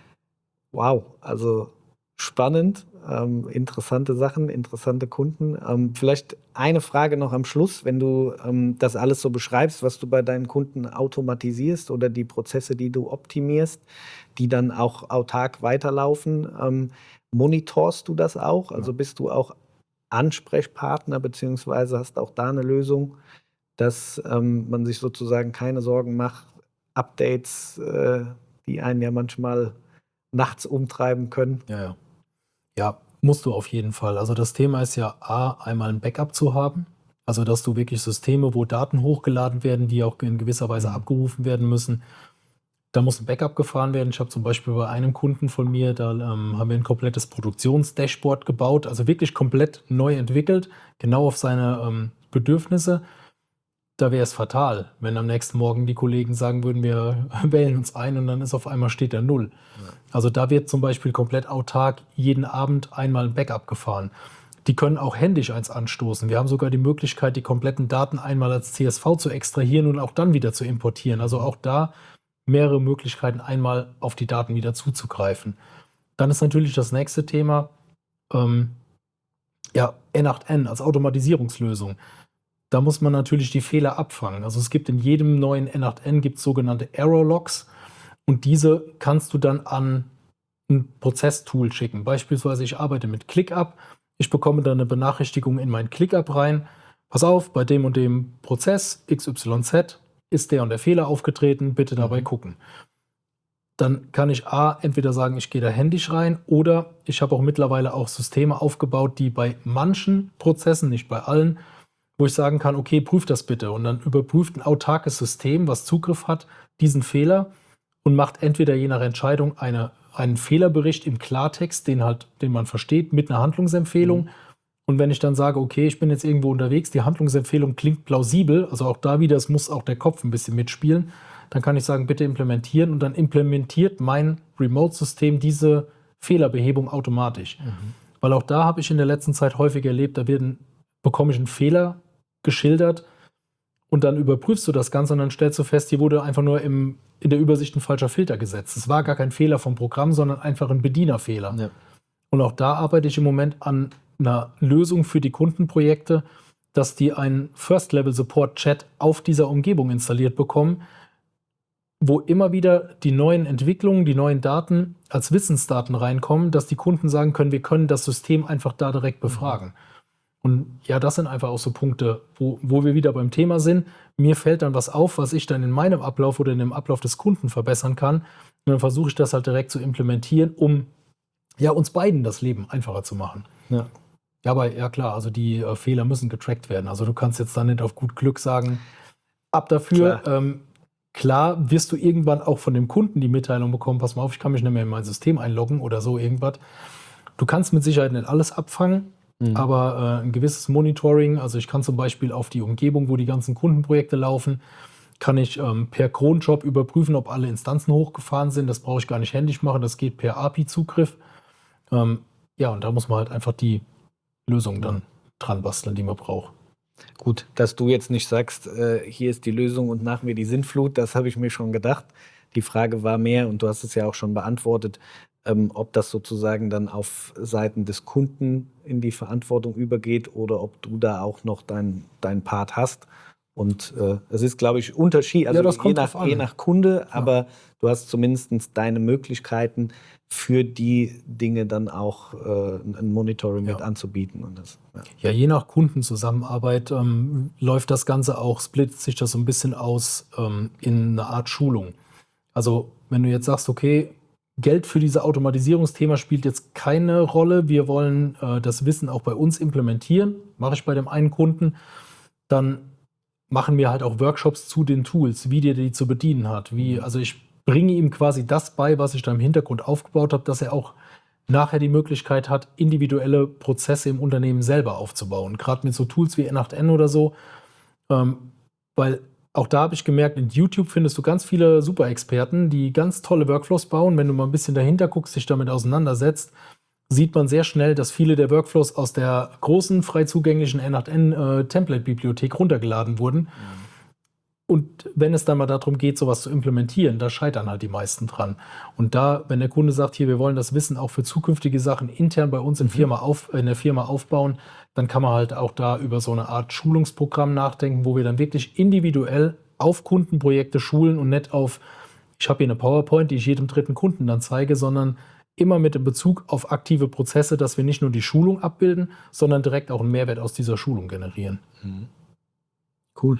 Wow, also spannend, ähm, interessante Sachen, interessante Kunden. Ähm, vielleicht eine Frage noch am Schluss, wenn du ähm, das alles so beschreibst, was du bei deinen Kunden automatisierst oder die Prozesse, die du optimierst, die dann auch autark weiterlaufen, ähm, monitorst du das auch? Also bist du auch Ansprechpartner beziehungsweise hast auch da eine Lösung, dass ähm, man sich sozusagen keine Sorgen macht, Updates, äh, die einen ja manchmal nachts umtreiben können. Ja, ja. Ja, musst du auf jeden Fall. Also das Thema ist ja A, einmal ein Backup zu haben. Also dass du wirklich Systeme, wo Daten hochgeladen werden, die auch in gewisser Weise abgerufen werden müssen. Da muss ein Backup gefahren werden. Ich habe zum Beispiel bei einem Kunden von mir, da ähm, haben wir ein komplettes Produktionsdashboard gebaut, also wirklich komplett neu entwickelt, genau auf seine ähm, Bedürfnisse. Da wäre es fatal, wenn am nächsten Morgen die Kollegen sagen würden, wir wählen uns ein und dann ist auf einmal steht da Null. Ja. Also da wird zum Beispiel komplett autark jeden Abend einmal ein Backup gefahren. Die können auch händisch eins anstoßen. Wir haben sogar die Möglichkeit, die kompletten Daten einmal als C S V zu extrahieren und auch dann wieder zu importieren. Also auch da mehrere Möglichkeiten, einmal auf die Daten wieder zuzugreifen. Dann ist natürlich das nächste Thema, ähm, ja, N acht N als Automatisierungslösung. Da muss man natürlich die Fehler abfangen. Also es gibt in jedem neuen N acht N gibt sogenannte Error Logs und diese kannst du dann an ein Prozesstool schicken. Beispielsweise ich arbeite mit ClickUp, ich bekomme dann eine Benachrichtigung in mein ClickUp rein. Pass auf, bei dem und dem Prozess X Y Z ist der und der Fehler aufgetreten, bitte dabei gucken. Dann kann ich A, entweder sagen, ich gehe da händisch rein oder ich habe auch mittlerweile auch Systeme aufgebaut, die bei manchen Prozessen, nicht bei allen, wo ich sagen kann, okay, prüf das bitte. Und dann überprüft ein autarkes System, was Zugriff hat, diesen Fehler und macht entweder je nach Entscheidung eine, einen Fehlerbericht im Klartext, den, halt, den man versteht, mit einer Handlungsempfehlung. Mhm. Und wenn ich dann sage, okay, ich bin jetzt irgendwo unterwegs, die Handlungsempfehlung klingt plausibel, also auch da wieder, es muss auch der Kopf ein bisschen mitspielen, dann kann ich sagen, bitte implementieren und dann implementiert mein Remote-System diese Fehlerbehebung automatisch. Mhm. Weil auch da habe ich in der letzten Zeit häufig erlebt, da werden, bekomme ich einen Fehler geschildert und dann überprüfst du das Ganze und dann stellst du fest, hier wurde einfach nur im, in der Übersicht ein falscher Filter gesetzt. Es war gar kein Fehler vom Programm, sondern einfach ein Bedienerfehler. Ja. Und auch da arbeite ich im Moment an einer Lösung für die Kundenprojekte, dass die einen First-Level-Support-Chat auf dieser Umgebung installiert bekommen, wo immer wieder die neuen Entwicklungen, die neuen Daten als Wissensdaten reinkommen, dass die Kunden sagen können, wir können das System einfach da direkt befragen. Mhm. Und ja, das sind einfach auch so Punkte, wo, wo wir wieder beim Thema sind. Mir fällt dann was auf, was ich dann in meinem Ablauf oder in dem Ablauf des Kunden verbessern kann. Und dann versuche ich das halt direkt zu implementieren, um ja, uns beiden das Leben einfacher zu machen. Ja, ja aber ja klar, also die äh, Fehler müssen getrackt werden. Also du kannst jetzt da nicht auf gut Glück sagen, ab dafür. Klar. Ähm, klar wirst du irgendwann auch von dem Kunden die Mitteilung bekommen, pass mal auf, ich kann mich nicht mehr in mein System einloggen oder so irgendwas. Du kannst mit Sicherheit nicht alles abfangen, mhm. aber äh, ein gewisses Monitoring, also ich kann zum Beispiel auf die Umgebung, wo die ganzen Kundenprojekte laufen, kann ich ähm, per Cronjob überprüfen, ob alle Instanzen hochgefahren sind. Das brauche ich gar nicht händisch machen, das geht per A P I-Zugriff. Ähm, ja, und da muss man halt einfach die Lösung dann dran basteln, die man braucht. Gut, dass du jetzt nicht sagst, äh, hier ist die Lösung und nach mir die Sintflut, das habe ich mir schon gedacht. Die Frage war mehr, und du hast es ja auch schon beantwortet, ähm, ob das sozusagen dann auf Seiten des Kunden in die Verantwortung übergeht oder ob du da auch noch deinen dein Part hast. Und äh, es ist, glaube ich, Unterschied, also ja, das kommt je, nach, je nach Kunde, ja. Aber du hast zumindest deine Möglichkeiten, für die Dinge dann auch äh, ein Monitoring ja. mit anzubieten. Und das, ja. ja, je nach Kundenzusammenarbeit ähm, läuft das Ganze auch, splittet sich das so ein bisschen aus ähm, in eine Art Schulung. Also wenn du jetzt sagst, okay, Geld für dieses Automatisierungsthema spielt jetzt keine Rolle, wir wollen äh, das Wissen auch bei uns implementieren, mache ich bei dem einen Kunden, dann machen wir halt auch Workshops zu den Tools, wie der die zu bedienen hat. Wie, also ich bringe ihm quasi das bei, was ich da im Hintergrund aufgebaut habe, dass er auch nachher die Möglichkeit hat, individuelle Prozesse im Unternehmen selber aufzubauen. Gerade mit so Tools wie N acht N oder so. Ähm, weil auch da habe ich gemerkt, in YouTube findest du ganz viele Super-Experten, die ganz tolle Workflows bauen. Wenn du mal ein bisschen dahinter guckst, dich damit auseinandersetzt, sieht man sehr schnell, dass viele der Workflows aus der großen, frei zugänglichen N acht N-Template-Bibliothek runtergeladen wurden. Mhm. Und wenn es dann mal darum geht, sowas zu implementieren, da scheitern halt die meisten dran. Und da, wenn der Kunde sagt, hier, wir wollen das Wissen auch für zukünftige Sachen intern bei uns in, Firma auf, in der Firma aufbauen, dann kann man halt auch da über so eine Art Schulungsprogramm nachdenken, wo wir dann wirklich individuell auf Kundenprojekte schulen und nicht auf, ich habe hier eine PowerPoint, die ich jedem dritten Kunden dann zeige, sondern immer mit dem Bezug auf aktive Prozesse, dass wir nicht nur die Schulung abbilden, sondern direkt auch einen Mehrwert aus dieser Schulung generieren. Mhm. Cool.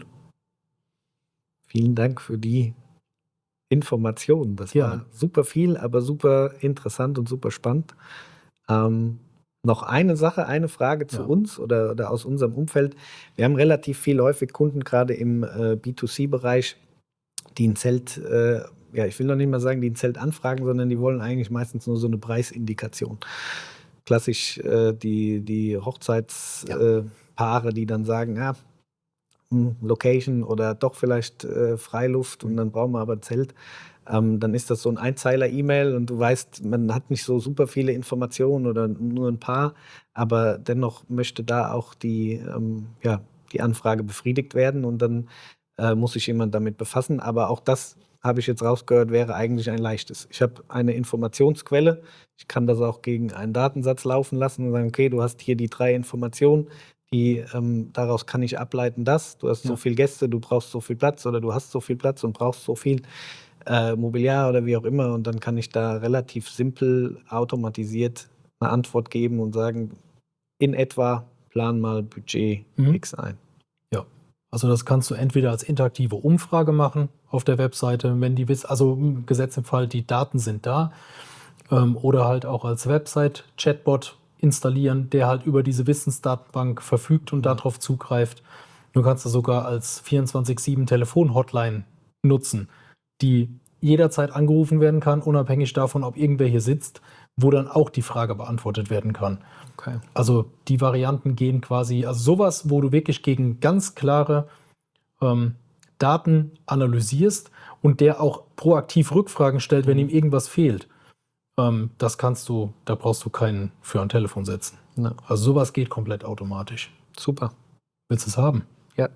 Vielen Dank für die Informationen. Das ja. war super viel, aber super interessant und super spannend. Ähm, noch eine Sache, eine Frage zu ja. uns oder, oder aus unserem Umfeld. Wir haben relativ viel häufig Kunden, gerade im äh, B zwei C-Bereich, die ein Zelt, äh, ja, ich will noch nicht mal sagen, die ein Zelt anfragen, sondern die wollen eigentlich meistens nur so eine Preisindikation. Klassisch äh, die, die Hochzeitspaare, ja. äh, die dann sagen, ja, Location oder doch vielleicht äh, Freiluft und dann brauchen wir aber ein Zelt. Ähm, dann ist das so ein Einzeiler-E-Mail und du weißt, man hat nicht so super viele Informationen oder nur ein paar, aber dennoch möchte da auch die, ähm, ja, die Anfrage befriedigt werden und dann äh, muss sich jemand damit befassen. Aber auch das habe ich jetzt rausgehört, wäre eigentlich ein leichtes. Ich habe eine Informationsquelle, ich kann das auch gegen einen Datensatz laufen lassen und sagen, okay, du hast hier die drei Informationen, die, ähm, daraus kann ich ableiten, das, du hast Ja. so viele Gäste, du brauchst so viel Platz oder du hast so viel Platz und brauchst so viel äh, Mobiliar oder wie auch immer, und dann kann ich da relativ simpel automatisiert eine Antwort geben und sagen, in etwa plan mal Budget Mhm. X ein. Ja, also das kannst du entweder als interaktive Umfrage machen auf der Webseite, wenn die wissen, also im Gesetz im Fall, die Daten sind da, ähm, oder halt auch als Website-Chatbot installieren, der halt über diese Wissensdatenbank verfügt und darauf zugreift. Du kannst das sogar als vierundzwanzig sieben Telefon-Hotline nutzen, die jederzeit angerufen werden kann, unabhängig davon, ob irgendwer hier sitzt, wo dann auch die Frage beantwortet werden kann. Okay. Also die Varianten gehen quasi, also sowas, wo du wirklich gegen ganz klare ähm, Daten analysierst und der auch proaktiv Rückfragen stellt, wenn ihm irgendwas fehlt. Ähm, das kannst du, da brauchst du keinen für ein Telefon setzen. Ja. Also sowas geht komplett automatisch. Super. Willst du es haben? Ja.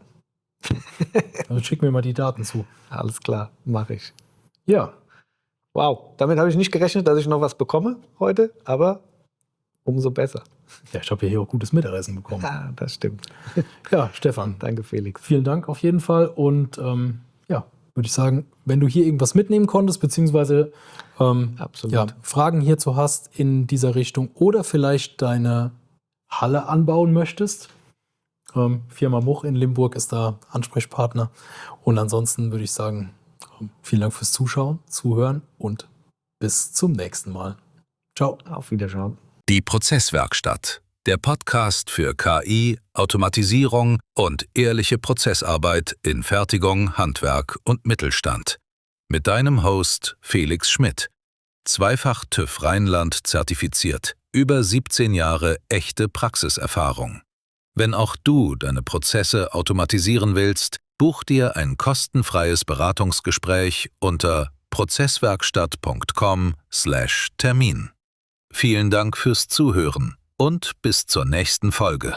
Dann schick mir mal die Daten zu. Alles klar, mache ich. Ja, Wow, damit habe ich nicht gerechnet, dass ich noch was bekomme heute, aber umso besser. ja ich habe hier auch gutes Mittagessen bekommen. Ah, das stimmt. Ja, Stefan, Danke, Felix. vielen Dank auf jeden Fall. Und ähm, ja, würde ich sagen, wenn du hier irgendwas mitnehmen konntest, beziehungsweise ähm, Absolut. ja, Fragen hierzu hast in dieser Richtung oder vielleicht deine Halle anbauen möchtest, ähm, Firma Much in Limburg ist da Ansprechpartner. Und ansonsten würde ich sagen, ähm, vielen Dank fürs Zuschauen, Zuhören und bis zum nächsten Mal. Ciao. Auf Wiedersehen. Die Prozesswerkstatt, der Podcast für K I, Automatisierung und ehrliche Prozessarbeit in Fertigung, Handwerk und Mittelstand. Mit deinem Host Felix Schmidt. Zweifach TÜV Rheinland zertifiziert, über siebzehn Jahre echte Praxiserfahrung. Wenn auch du deine Prozesse automatisieren willst, buch dir ein kostenfreies Beratungsgespräch unter prozesswerkstatt punkt com slash Termin. Vielen Dank fürs Zuhören und bis zur nächsten Folge.